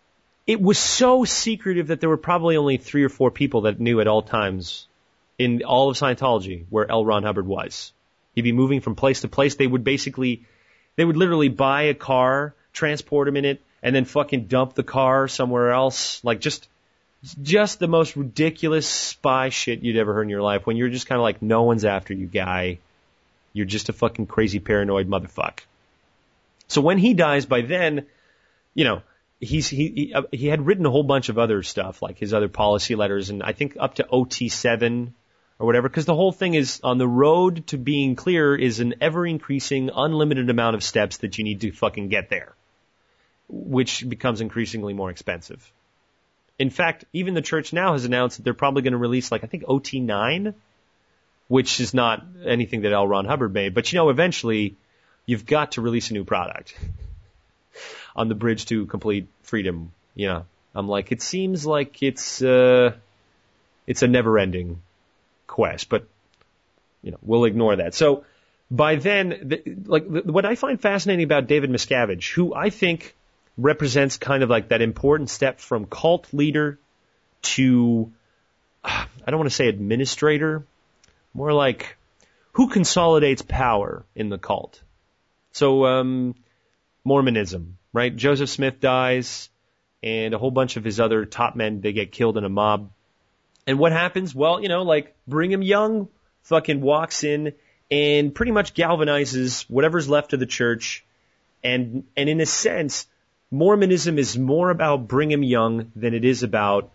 it was so secretive that there were probably only 3 or 4 people that knew at all times in all of Scientology where L. Ron Hubbard was. He'd be moving from place to place. They would literally buy a car, transport him in it, and then fucking dump the car somewhere else. Like just just the most ridiculous spy shit you'd ever heard in your life, when you're just kind of like, no one's after you, guy. You're just a fucking crazy paranoid motherfucker. So when he dies, by then, you know, he had written a whole bunch of other stuff, like his other policy letters, and I think up to OT7 or whatever, because the whole thing is, on the road to being clear is an ever-increasing, unlimited amount of steps that you need to fucking get there, which becomes increasingly more expensive. In fact, even the church now has announced that they're probably going to release, like, I think OT9, which is not anything that L. Ron Hubbard made, but, you know, eventually you've got to release a new product on the bridge to complete freedom. You know, I'm like, it seems like it's a never-ending quest, but, you know, we'll ignore that. So by then, what I find fascinating about David Miscavige, who I think represents kind of like that important step from cult leader to, I don't want to say administrator, more like who consolidates power in the cult. So, Mormonism, right? Joseph Smith dies, and a whole bunch of his other top men, they get killed in a mob. And what happens? Well, you know, like Brigham Young fucking walks in and pretty much galvanizes whatever's left of the church. And in a sense, Mormonism is more about Brigham Young than it is about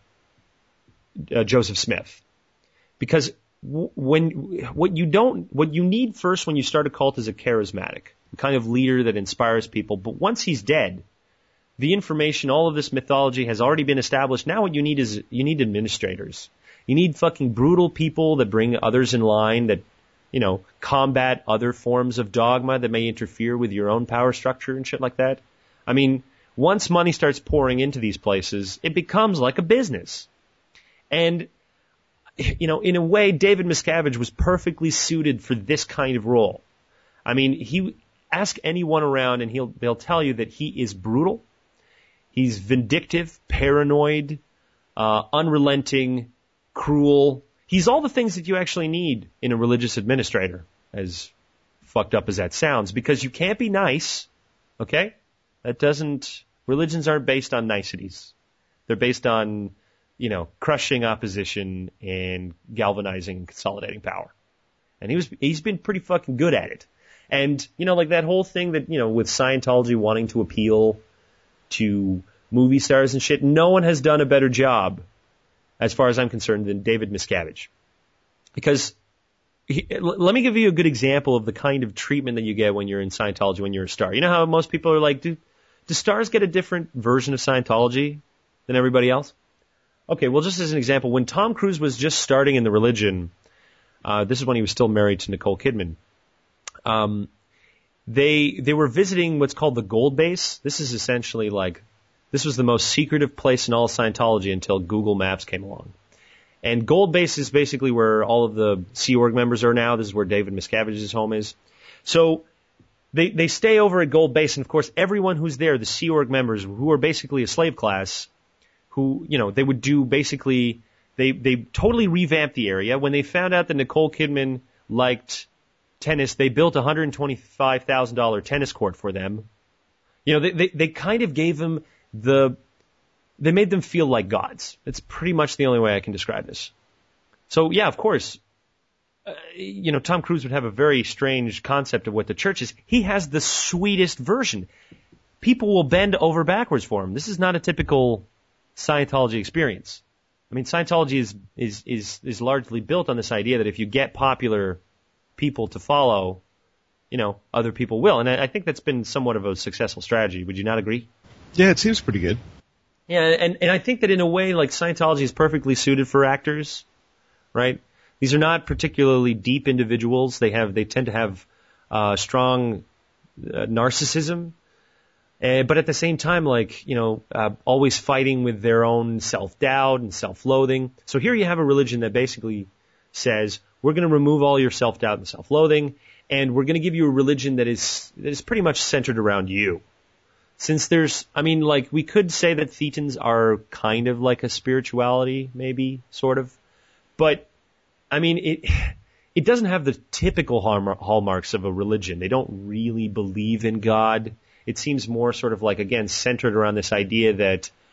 Joseph Smith. Because what you need first when you start a cult is a charismatic, kind of leader that inspires people. But once he's dead, the information, all of this mythology has already been established. Now what you need is, you need administrators. You need fucking brutal people that bring others in line, that, you know, combat other forms of dogma that may interfere with your own power structure and shit like that. I mean, once money starts pouring into these places, it becomes like a business. And, you know, in a way, David Miscavige was perfectly suited for this kind of role. I mean, ask anyone around and they'll tell you that he is brutal. He's vindictive, paranoid, unrelenting, cruel. He's all the things that you actually need in a religious administrator, as fucked up as that sounds, because you can't be nice, okay? Religions aren't based on niceties. They're based on, you know, crushing opposition and galvanizing and consolidating power. And he's been pretty fucking good at it. And, you know, like that whole thing that, you know, with Scientology wanting to appeal to movie stars and shit, no one has done a better job, as far as I'm concerned, than David Miscavige. Because let me give you a good example of the kind of treatment that you get when you're in Scientology, when you're a star. You know how most people are like, do stars get a different version of Scientology than everybody else? Okay, well, just as an example, when Tom Cruise was just starting in the religion, this is when he was still married to Nicole Kidman, they were visiting what's called the Gold Base. This is essentially like, this was the most secretive place in all of Scientology until Google Maps came along. And Gold Base is basically where all of the Sea Org members are now. This is where David Miscavige's home is. So they stay over at Gold Base, and of course everyone who's there, the Sea Org members, who are basically a slave class, who, you know, they would do basically, they totally revamped the area. When they found out that Nicole Kidman liked tennis, they built a $125,000 tennis court for them. You know, they kind of gave them they made them feel like gods. It's pretty much the only way I can describe this. So yeah, of course, you know, Tom Cruise would have a very strange concept of what the church is. He has the sweetest version. People will bend over backwards for him. This is not a typical Scientology experience. I mean, Scientology is largely built on this idea that if you get popular people to follow, you know, other people will. And I think that's been somewhat of a successful strategy. Would you not agree? Yeah, it seems pretty good. Yeah, and I think that in a way, like, Scientology is perfectly suited for actors, right? These are not particularly deep individuals. They tend to have strong narcissism, but at the same time, like, you know, always fighting with their own self-doubt and self-loathing. So here you have a religion that basically says, we're going to remove all your self-doubt and self-loathing, and we're going to give you a religion that is pretty much centered around you. Since we could say that Thetans are kind of like a spirituality, maybe, sort of. But, I mean, it doesn't have the typical hallmarks of a religion. They don't really believe in God. It seems more sort of like, again, centered around this idea that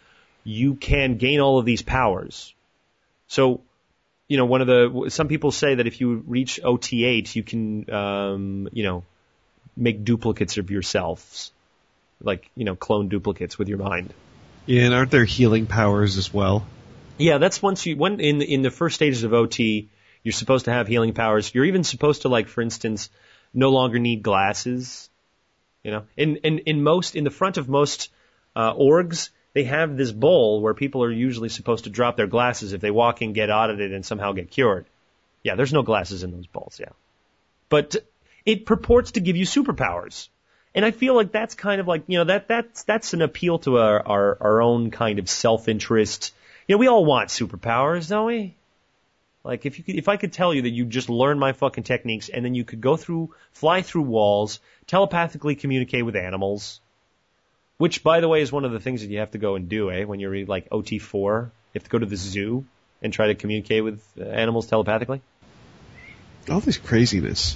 you can gain all of these powers. So, some people say that if you reach OT8, you can, make duplicates of yourselves, like, clone duplicates with your mind. Yeah, and aren't there healing powers as well? Yeah, that's in the first stages of OT, you're supposed to have healing powers. You're even supposed to, like, for instance, no longer need glasses. In the front of most orgs, they have this bowl where people are usually supposed to drop their glasses if they walk in, get audited, and somehow get cured. Yeah, there's no glasses in those bowls, yeah. But it purports to give you superpowers. And I feel like that's kind of like, that's an appeal to our own kind of self-interest. We all want superpowers, don't we? Like, if I could tell you that you just learn my fucking techniques and then you could fly through walls, telepathically communicate with animals, which, by the way, is one of the things that you have to go and do, when you're like OT4. You have to go to the zoo and try to communicate with animals telepathically. All this craziness.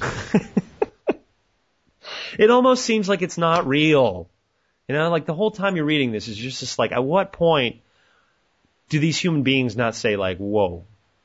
It almost seems like it's not real. Like the whole time you're reading this is just like, at what point do these human beings not say, like, whoa,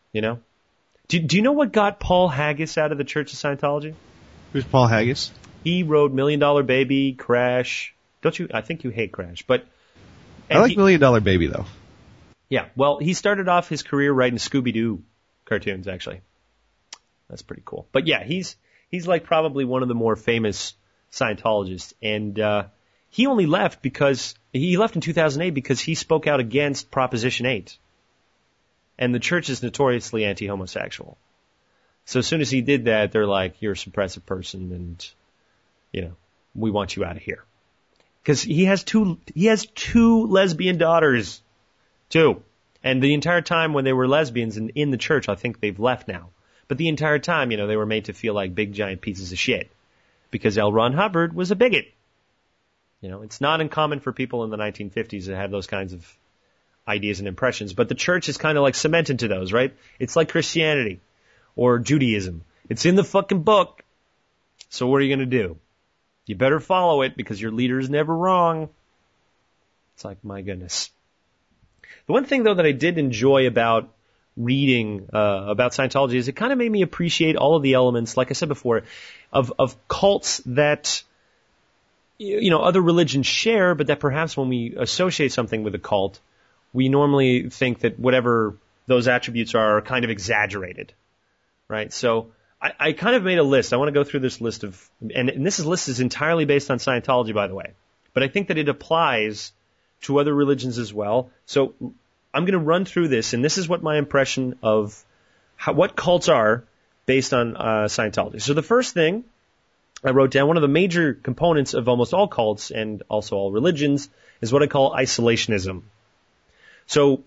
Do you know what got Paul Haggis out of the Church of Scientology? Who's Paul Haggis? He wrote $1 Million Baby, Crash. Don't you? I think you hate Crash, but I like $1 Million Baby though. Yeah, well, he started off his career writing Scooby-Doo cartoons. Actually, that's pretty cool. But yeah, he's like probably one of the more famous Scientologists, and he only left in 2008 because he spoke out against Proposition 8. And the church is notoriously anti-homosexual. So as soon as he did that, they're like, you're a suppressive person and, we want you out of here. Because he has two lesbian daughters. 2. And the entire time when they were lesbians and in the church, I think they've left now. But the entire time, they were made to feel like big giant pieces of shit. Because L. Ron Hubbard was a bigot. It's not uncommon for people in the 1950s to have those kinds of ideas and impressions, but the church is kind of like cemented to those, right? It's like Christianity or Judaism. It's in the fucking book. So what are you going to do? You better follow it because your leader is never wrong. It's like, my goodness. The one thing, though, that I did enjoy about reading about Scientology is it kind of made me appreciate all of the elements, like I said before, of cults that other religions share, but that perhaps when we associate something with a cult, we normally think that whatever those attributes are kind of exaggerated, right? So I kind of made a list. I want to go through this list and this list is entirely based on Scientology, by the way, but I think that it applies to other religions as well. So I'm going to run through this, and this is what my impression of what cults are based on Scientology. So the first thing I wrote down, one of the major components of almost all cults and also all religions is what I call isolationism. So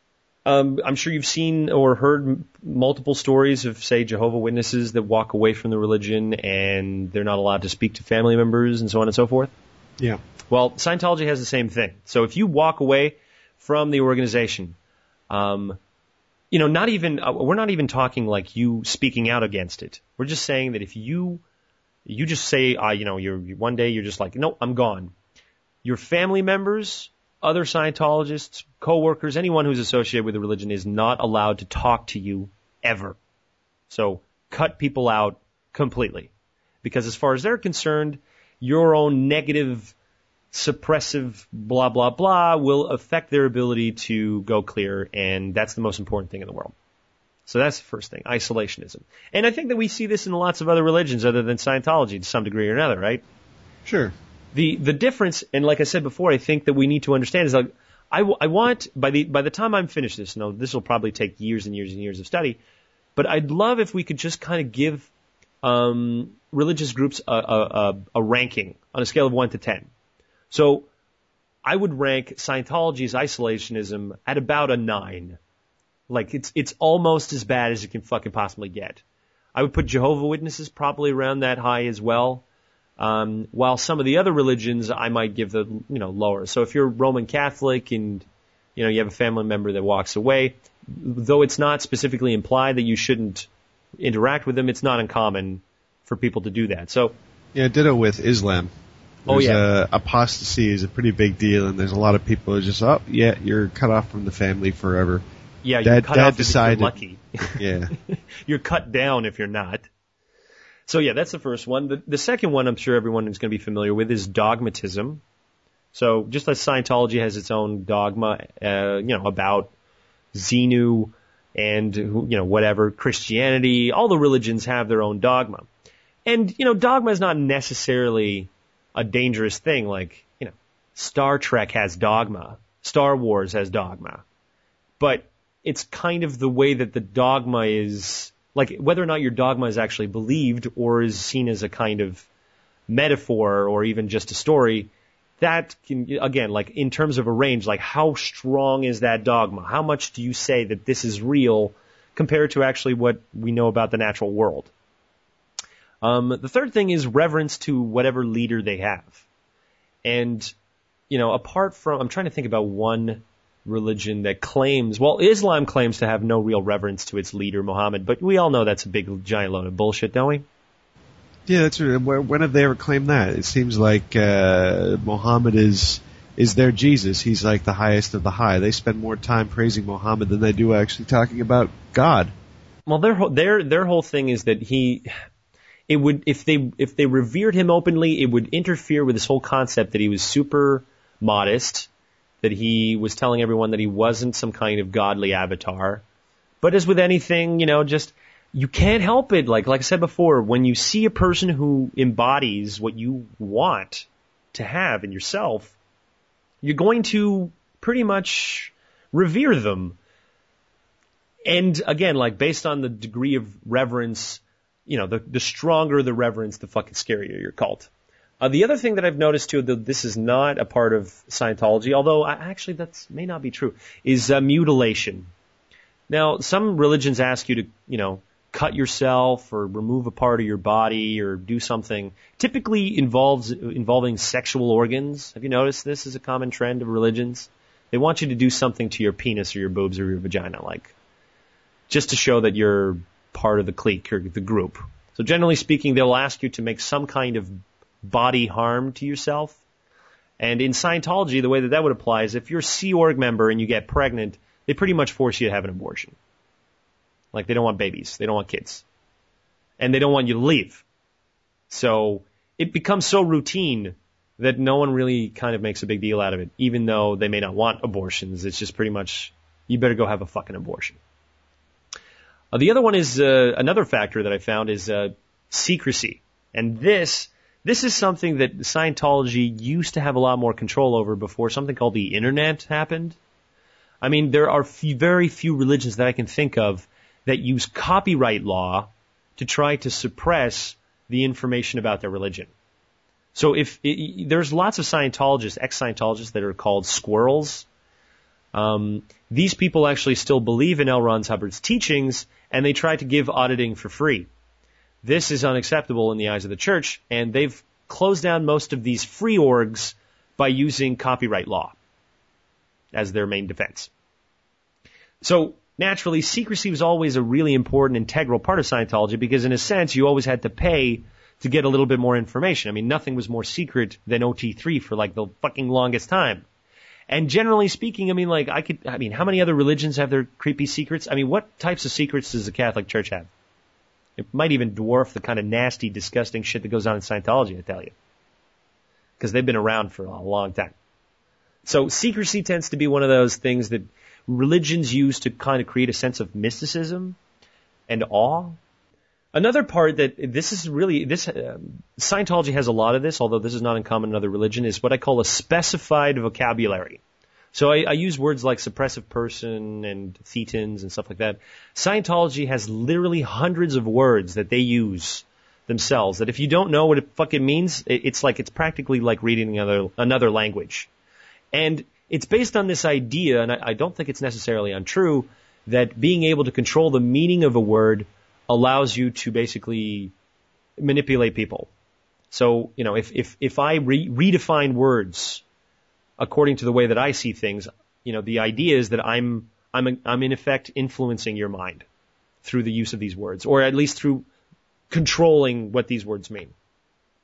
I'm sure you've seen or heard multiple stories of, say, Jehovah's Witnesses that walk away from the religion and they're not allowed to speak to family members and so on and so forth. Yeah. Well, Scientology has the same thing. So if you walk away from the organization, we're not even talking like you speaking out against it. We're just saying that if you just say, one day you're just like, no, I'm gone. Your family members, other Scientologists, coworkers, anyone who's associated with the religion is not allowed to talk to you ever. So cut people out completely. Because as far as they're concerned, your own negative, suppressive, blah, blah, blah will affect their ability to go clear, and that's the most important thing in the world. So that's the first thing, isolationism. And I think that we see this in lots of other religions other than Scientology to some degree or another, right? Sure. The difference, and like I said before, I think that we need to understand is like, I want, by the time I'm finished this will probably take years and years and years of study, but I'd love if we could just kind of give religious groups a ranking on a scale of 1 to 10. So I would rank Scientology's isolationism at about a 9. Like it's almost as bad as it can fucking possibly get. I would put Jehovah's Witnesses probably around that high as well. While some of the other religions I might give the lower. So if you're Roman Catholic and you have a family member that walks away, though it's not specifically implied that you shouldn't interact with them, it's not uncommon for people to do that. So yeah, ditto with Islam. Oh, yeah. Apostasy is a pretty big deal, and there's a lot of people who are just, oh, yeah, you're cut off from the family forever. Yeah, you're cut off decided, if you're lucky. Yeah. You're cut down if you're not. So yeah, that's the first one. The second one I'm sure everyone is going to be familiar with is dogmatism. So just as Scientology has its own dogma, about Xenu and, whatever, Christianity, all the religions have their own dogma. And, dogma is not necessarily a dangerous thing. Like, Star Trek has dogma. Star Wars has dogma. But it's kind of the way that the dogma is, like, whether or not your dogma is actually believed or is seen as a kind of metaphor or even just a story, that can, again, like in terms of a range, like how strong is that dogma? How much do you say that this is real compared to actually what we know about the natural world? The third thing is reverence to whatever leader they have. And, apart from, I'm trying to think about one religion that claims, well, Islam claims to have no real reverence to its leader, Muhammad, but we all know that's a big giant load of bullshit, don't we? Yeah, that's right. When have they ever claimed that? It seems like Muhammad is their Jesus. He's like the highest of the high. They spend more time praising Muhammad than they do actually talking about God. Well, their whole thing is that it would, if they revered him openly, it would interfere with this whole concept that he was super modest, that he was telling everyone that he wasn't some kind of godly avatar. But as with anything, you can't help it. Like I said before, when you see a person who embodies what you want to have in yourself, you're going to pretty much revere them. And again, like based on the degree of reverence, the stronger the reverence, the fucking scarier your cult. The other thing that I've noticed too, though this is not a part of Scientology, although actually that may not be true, is mutilation. Now, some religions ask you to, cut yourself or remove a part of your body or do something. Typically involving sexual organs. Have you noticed this is a common trend of religions? They want you to do something to your penis or your boobs or your vagina, like just to show that you're part of the clique or the group. So generally speaking, they'll ask you to make some kind of body harm to yourself. And in Scientology, the way that would apply is if you're a Sea Org member and you get pregnant, they pretty much force you to have an abortion. Like they don't want babies. They don't want kids. And they don't want you to leave. So it becomes so routine that no one really kind of makes a big deal out of it, even though they may not want abortions. It's just pretty much, you better go have a fucking abortion. The other one is, another factor that I found is secrecy. And this is something that Scientology used to have a lot more control over before something called the internet happened. I mean, there are very few religions that I can think of that use copyright law to try to suppress the information about their religion. So there's lots of Scientologists, ex-Scientologists that are called squirrels. These people actually still believe in L. Ron Hubbard's teachings, and they try to give auditing for free. This is unacceptable in the eyes of the church, and they've closed down most of these free orgs by using copyright law as their main defense. So naturally, secrecy was always a really important, integral part of Scientology because in a sense, you always had to pay to get a little bit more information. I mean, nothing was more secret than OT3 for like the fucking longest time. And generally speaking, how many other religions have their creepy secrets? I mean, what types of secrets does the Catholic Church have? It might even dwarf the kind of nasty, disgusting shit that goes on in Scientology, I tell you. Because they've been around for a long time. So secrecy tends to be one of those things that religions use to kind of create a sense of mysticism and awe. Another part that Scientology has a lot of this, although this is not uncommon in other religion, is what I call a specified vocabulary. So I use words like suppressive person and thetans and stuff like that. Scientology has literally hundreds of words that they use themselves that if you don't know what it fucking means, it's practically like reading another language. And it's based on this idea, and I don't think it's necessarily untrue, that being able to control the meaning of a word allows you to basically manipulate people. So, if I redefine words according to the way that I see things, the idea is that I'm in effect influencing your mind through the use of these words, or at least through controlling what these words mean.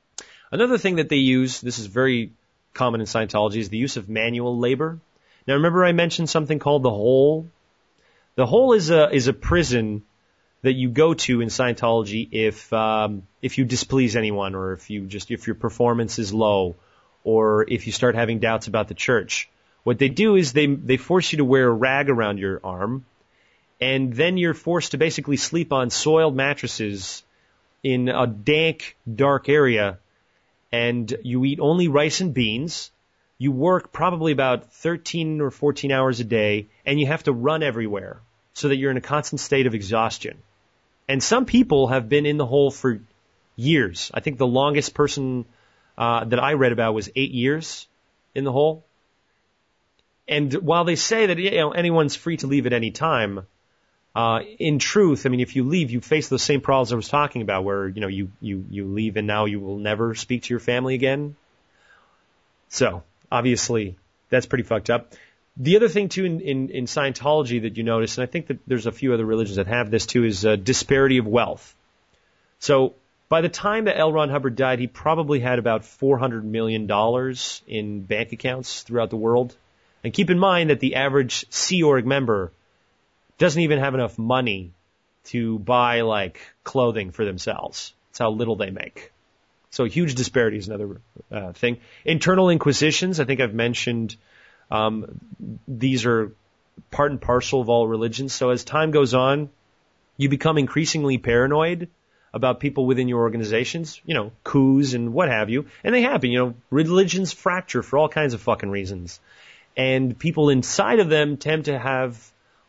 Another thing that they use, this is very common in Scientology, is the use of manual labor. Now remember I mentioned something called the Hole? The Hole is a prison that you go to in Scientology if you displease anyone, or if your performance is low, or if you start having doubts about the church. What they do is they force you to wear a rag around your arm, and then you're forced to basically sleep on soiled mattresses in a dank, dark area, and you eat only rice and beans. You work probably about 13 or 14 hours a day, and you have to run everywhere so that you're in a constant state of exhaustion. And some people have been in the hole for years. I think the longest person that I read about was 8 years in the hole. And while they say that anyone's free to leave at any time, in truth, I mean, if you leave, you face those same problems I was talking about, where you leave and now you will never speak to your family again. So obviously, that's pretty fucked up. The other thing too in Scientology that you notice, and I think that there's a few other religions that have this too, is disparity of wealth. So by the time that L. Ron Hubbard died, he probably had about $400 million in bank accounts throughout the world. And keep in mind that the average Sea Org member doesn't even have enough money to buy like clothing for themselves. That's how little they make. So huge disparity is another thing. Internal inquisitions, I think I've mentioned, these are part and parcel of all religions. So as time goes on, you become increasingly paranoid about people within your organizations, coups and what have you. And they happen, religions fracture for all kinds of fucking reasons. And people inside of them tend to have,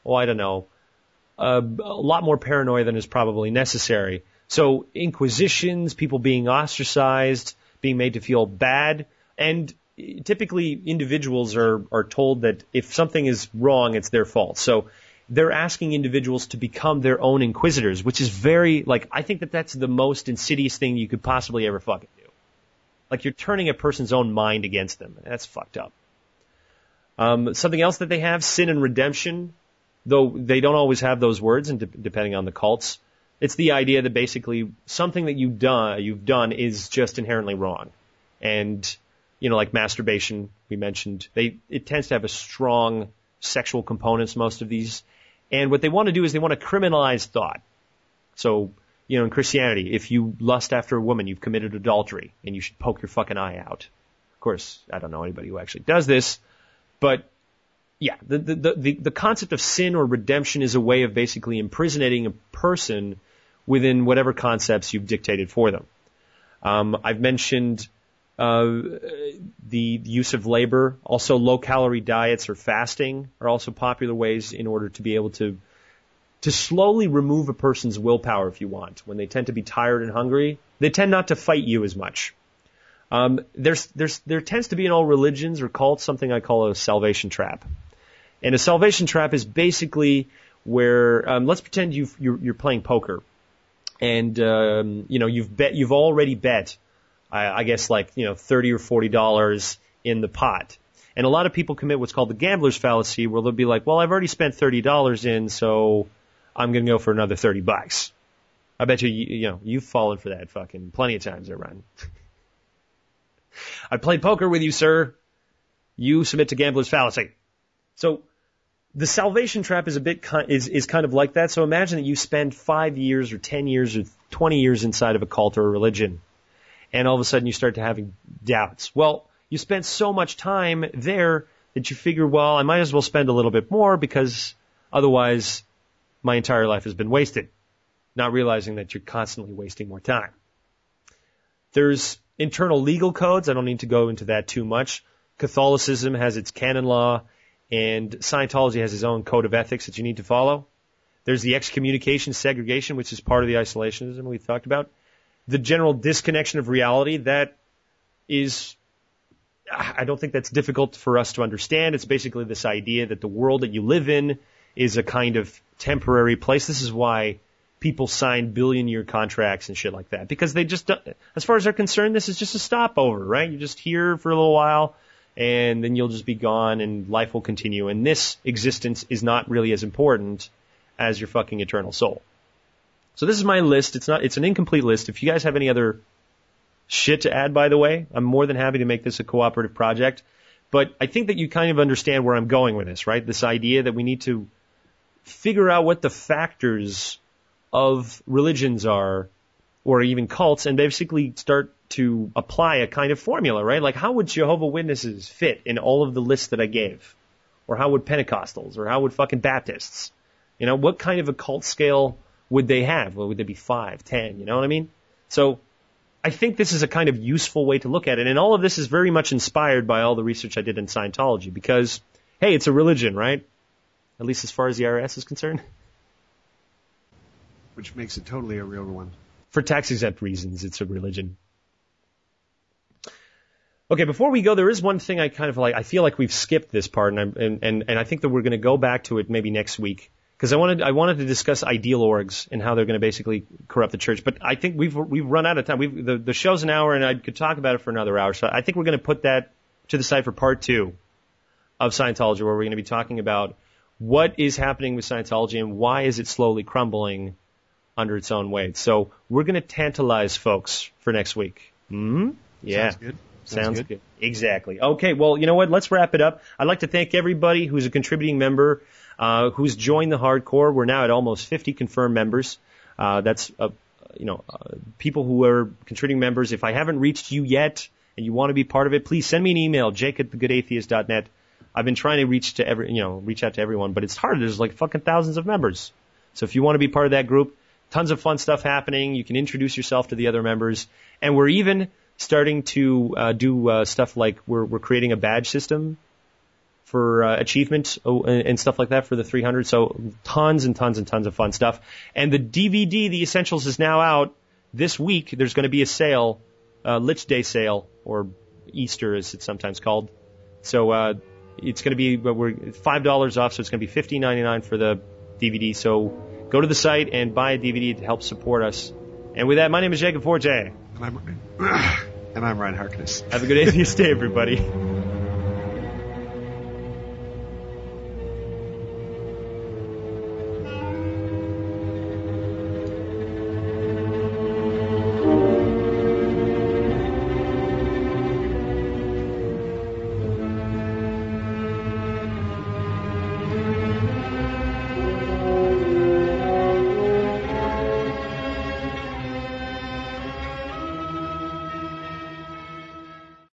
a lot more paranoia than is probably necessary. So inquisitions, people being ostracized, being made to feel bad, and typically individuals are told that if something is wrong, it's their fault. So they're asking individuals to become their own inquisitors, which is very, I think that's the most insidious thing you could possibly ever fucking do. Like you're turning a person's own mind against them. That's fucked up. Something else that they have, sin and redemption, though they don't always have those words, and depending on the cults, it's the idea that basically something that you've done is just inherently wrong. And, like masturbation, we mentioned, it tends to have a strong sexual components, most of these. And what they want to do is they want to criminalize thought. So, in Christianity, if you lust after a woman, you've committed adultery, and you should poke your fucking eye out. Of course, I don't know anybody who actually does this. But yeah, the concept of sin or redemption is a way of basically imprisoning a person within whatever concepts you've dictated for them. I've mentioned the use of labor. Also, low-calorie diets or fasting are also popular ways in order to be able to slowly remove a person's willpower, if you want. When they tend to be tired and hungry, they tend not to fight you as much. There tends to be in all religions or cults something I call a salvation trap. And a salvation trap is basically where, let's pretend you're playing poker. And, you've already bet, I guess $30 or $40 in the pot. And a lot of people commit what's called the gambler's fallacy, where they'll be like, well, I've already spent $30 in, so I'm going to go for another $30. I bet you've fallen for that fucking plenty of times there, Ryan. I played poker with you, sir. You submit to gambler's fallacy. So the salvation trap is is kind of like that. So imagine that you spend 5 years or 10 years or 20 years inside of a cult or a religion, and all of a sudden you start to having doubts. Well, you spent so much time there that you figure, well, I might as well spend a little bit more, because otherwise my entire life has been wasted, not realizing that you're constantly wasting more time. There's internal legal codes. I don't need to go into that too much. Catholicism has its canon law, and Scientology has its own code of ethics that you need to follow. There's the excommunication segregation, which is part of the isolationism we've talked about. The general disconnection of reality, that is, I don't think that's difficult for us to understand. It's basically this idea that the world that you live in is a kind of temporary place. This is why people sign billion-year contracts and shit like that, because they just, as far as they're concerned, this is just a stopover, right? You're just here for a little while, and then you'll just be gone, and life will continue. And this existence is not really as important as your fucking eternal soul. So this is my list. It's an incomplete list. If you guys have any other shit to add, by the way. I'm more than happy to make this a cooperative project. But I think that you kind of understand where I'm going with this, right? This idea that we need to figure out what the factors of religions are, or even cults, and basically start to apply a kind of formula, right? Like, how would Jehovah's Witnesses fit in all of the lists that I gave? Or how would Pentecostals? Or how would fucking Baptists? You know, what kind of a cult scale would they have? Well, would they be 5, 10? You know what I mean? So I think this is a kind of useful way to look at it. And all of this is very much inspired by all the research I did in Scientology because, hey, it's a religion, right? At least as far as the IRS is concerned. Which makes it totally a real one. For tax-exempt reasons, it's a religion. Okay, before we go, there is one thing I kind of like. I feel like we've skipped this part, and I think that we're going to go back to it maybe next week because I wanted to discuss ideal orgs and how they're going to basically corrupt the church. But I think we've run out of time. The show's an hour, and I could talk about it for another hour. So I think we're going to put that to the side for part 2 of Scientology, where we're going to be talking about what is happening with Scientology and why is it slowly crumbling under its own weight. So we're going to tantalize folks for next week. Yeah. Sounds good. Sounds good. Exactly. Okay, well, you know what? Let's wrap it up. I'd like to thank everybody who's a contributing member, who's joined the hardcore. We're now at almost 50 confirmed members. That's people who are contributing members. If I haven't reached you yet and you want to be part of it, please send me an email, jake@thegoodatheist.net. I've been trying to reach out to everyone, but it's hard. There's like fucking thousands of members. So if you want to be part of that group, tons of fun stuff happening. You can introduce yourself to the other members, and we're even starting to do stuff like we're creating a badge system for achievement and stuff like that for the 300. So tons and tons and tons of fun stuff. And the DVD, The Essentials, is now out this week. There's going to be a sale, Lich Day sale, or Easter as it's sometimes called. So it's going to be we're $5 off, so it's going to be $15.99 for the DVD. So go to the site and buy a DVD to help support us. And with that, my name is Jacob Forte. And I'm Ryan Harkness. Have a good atheist day, everybody.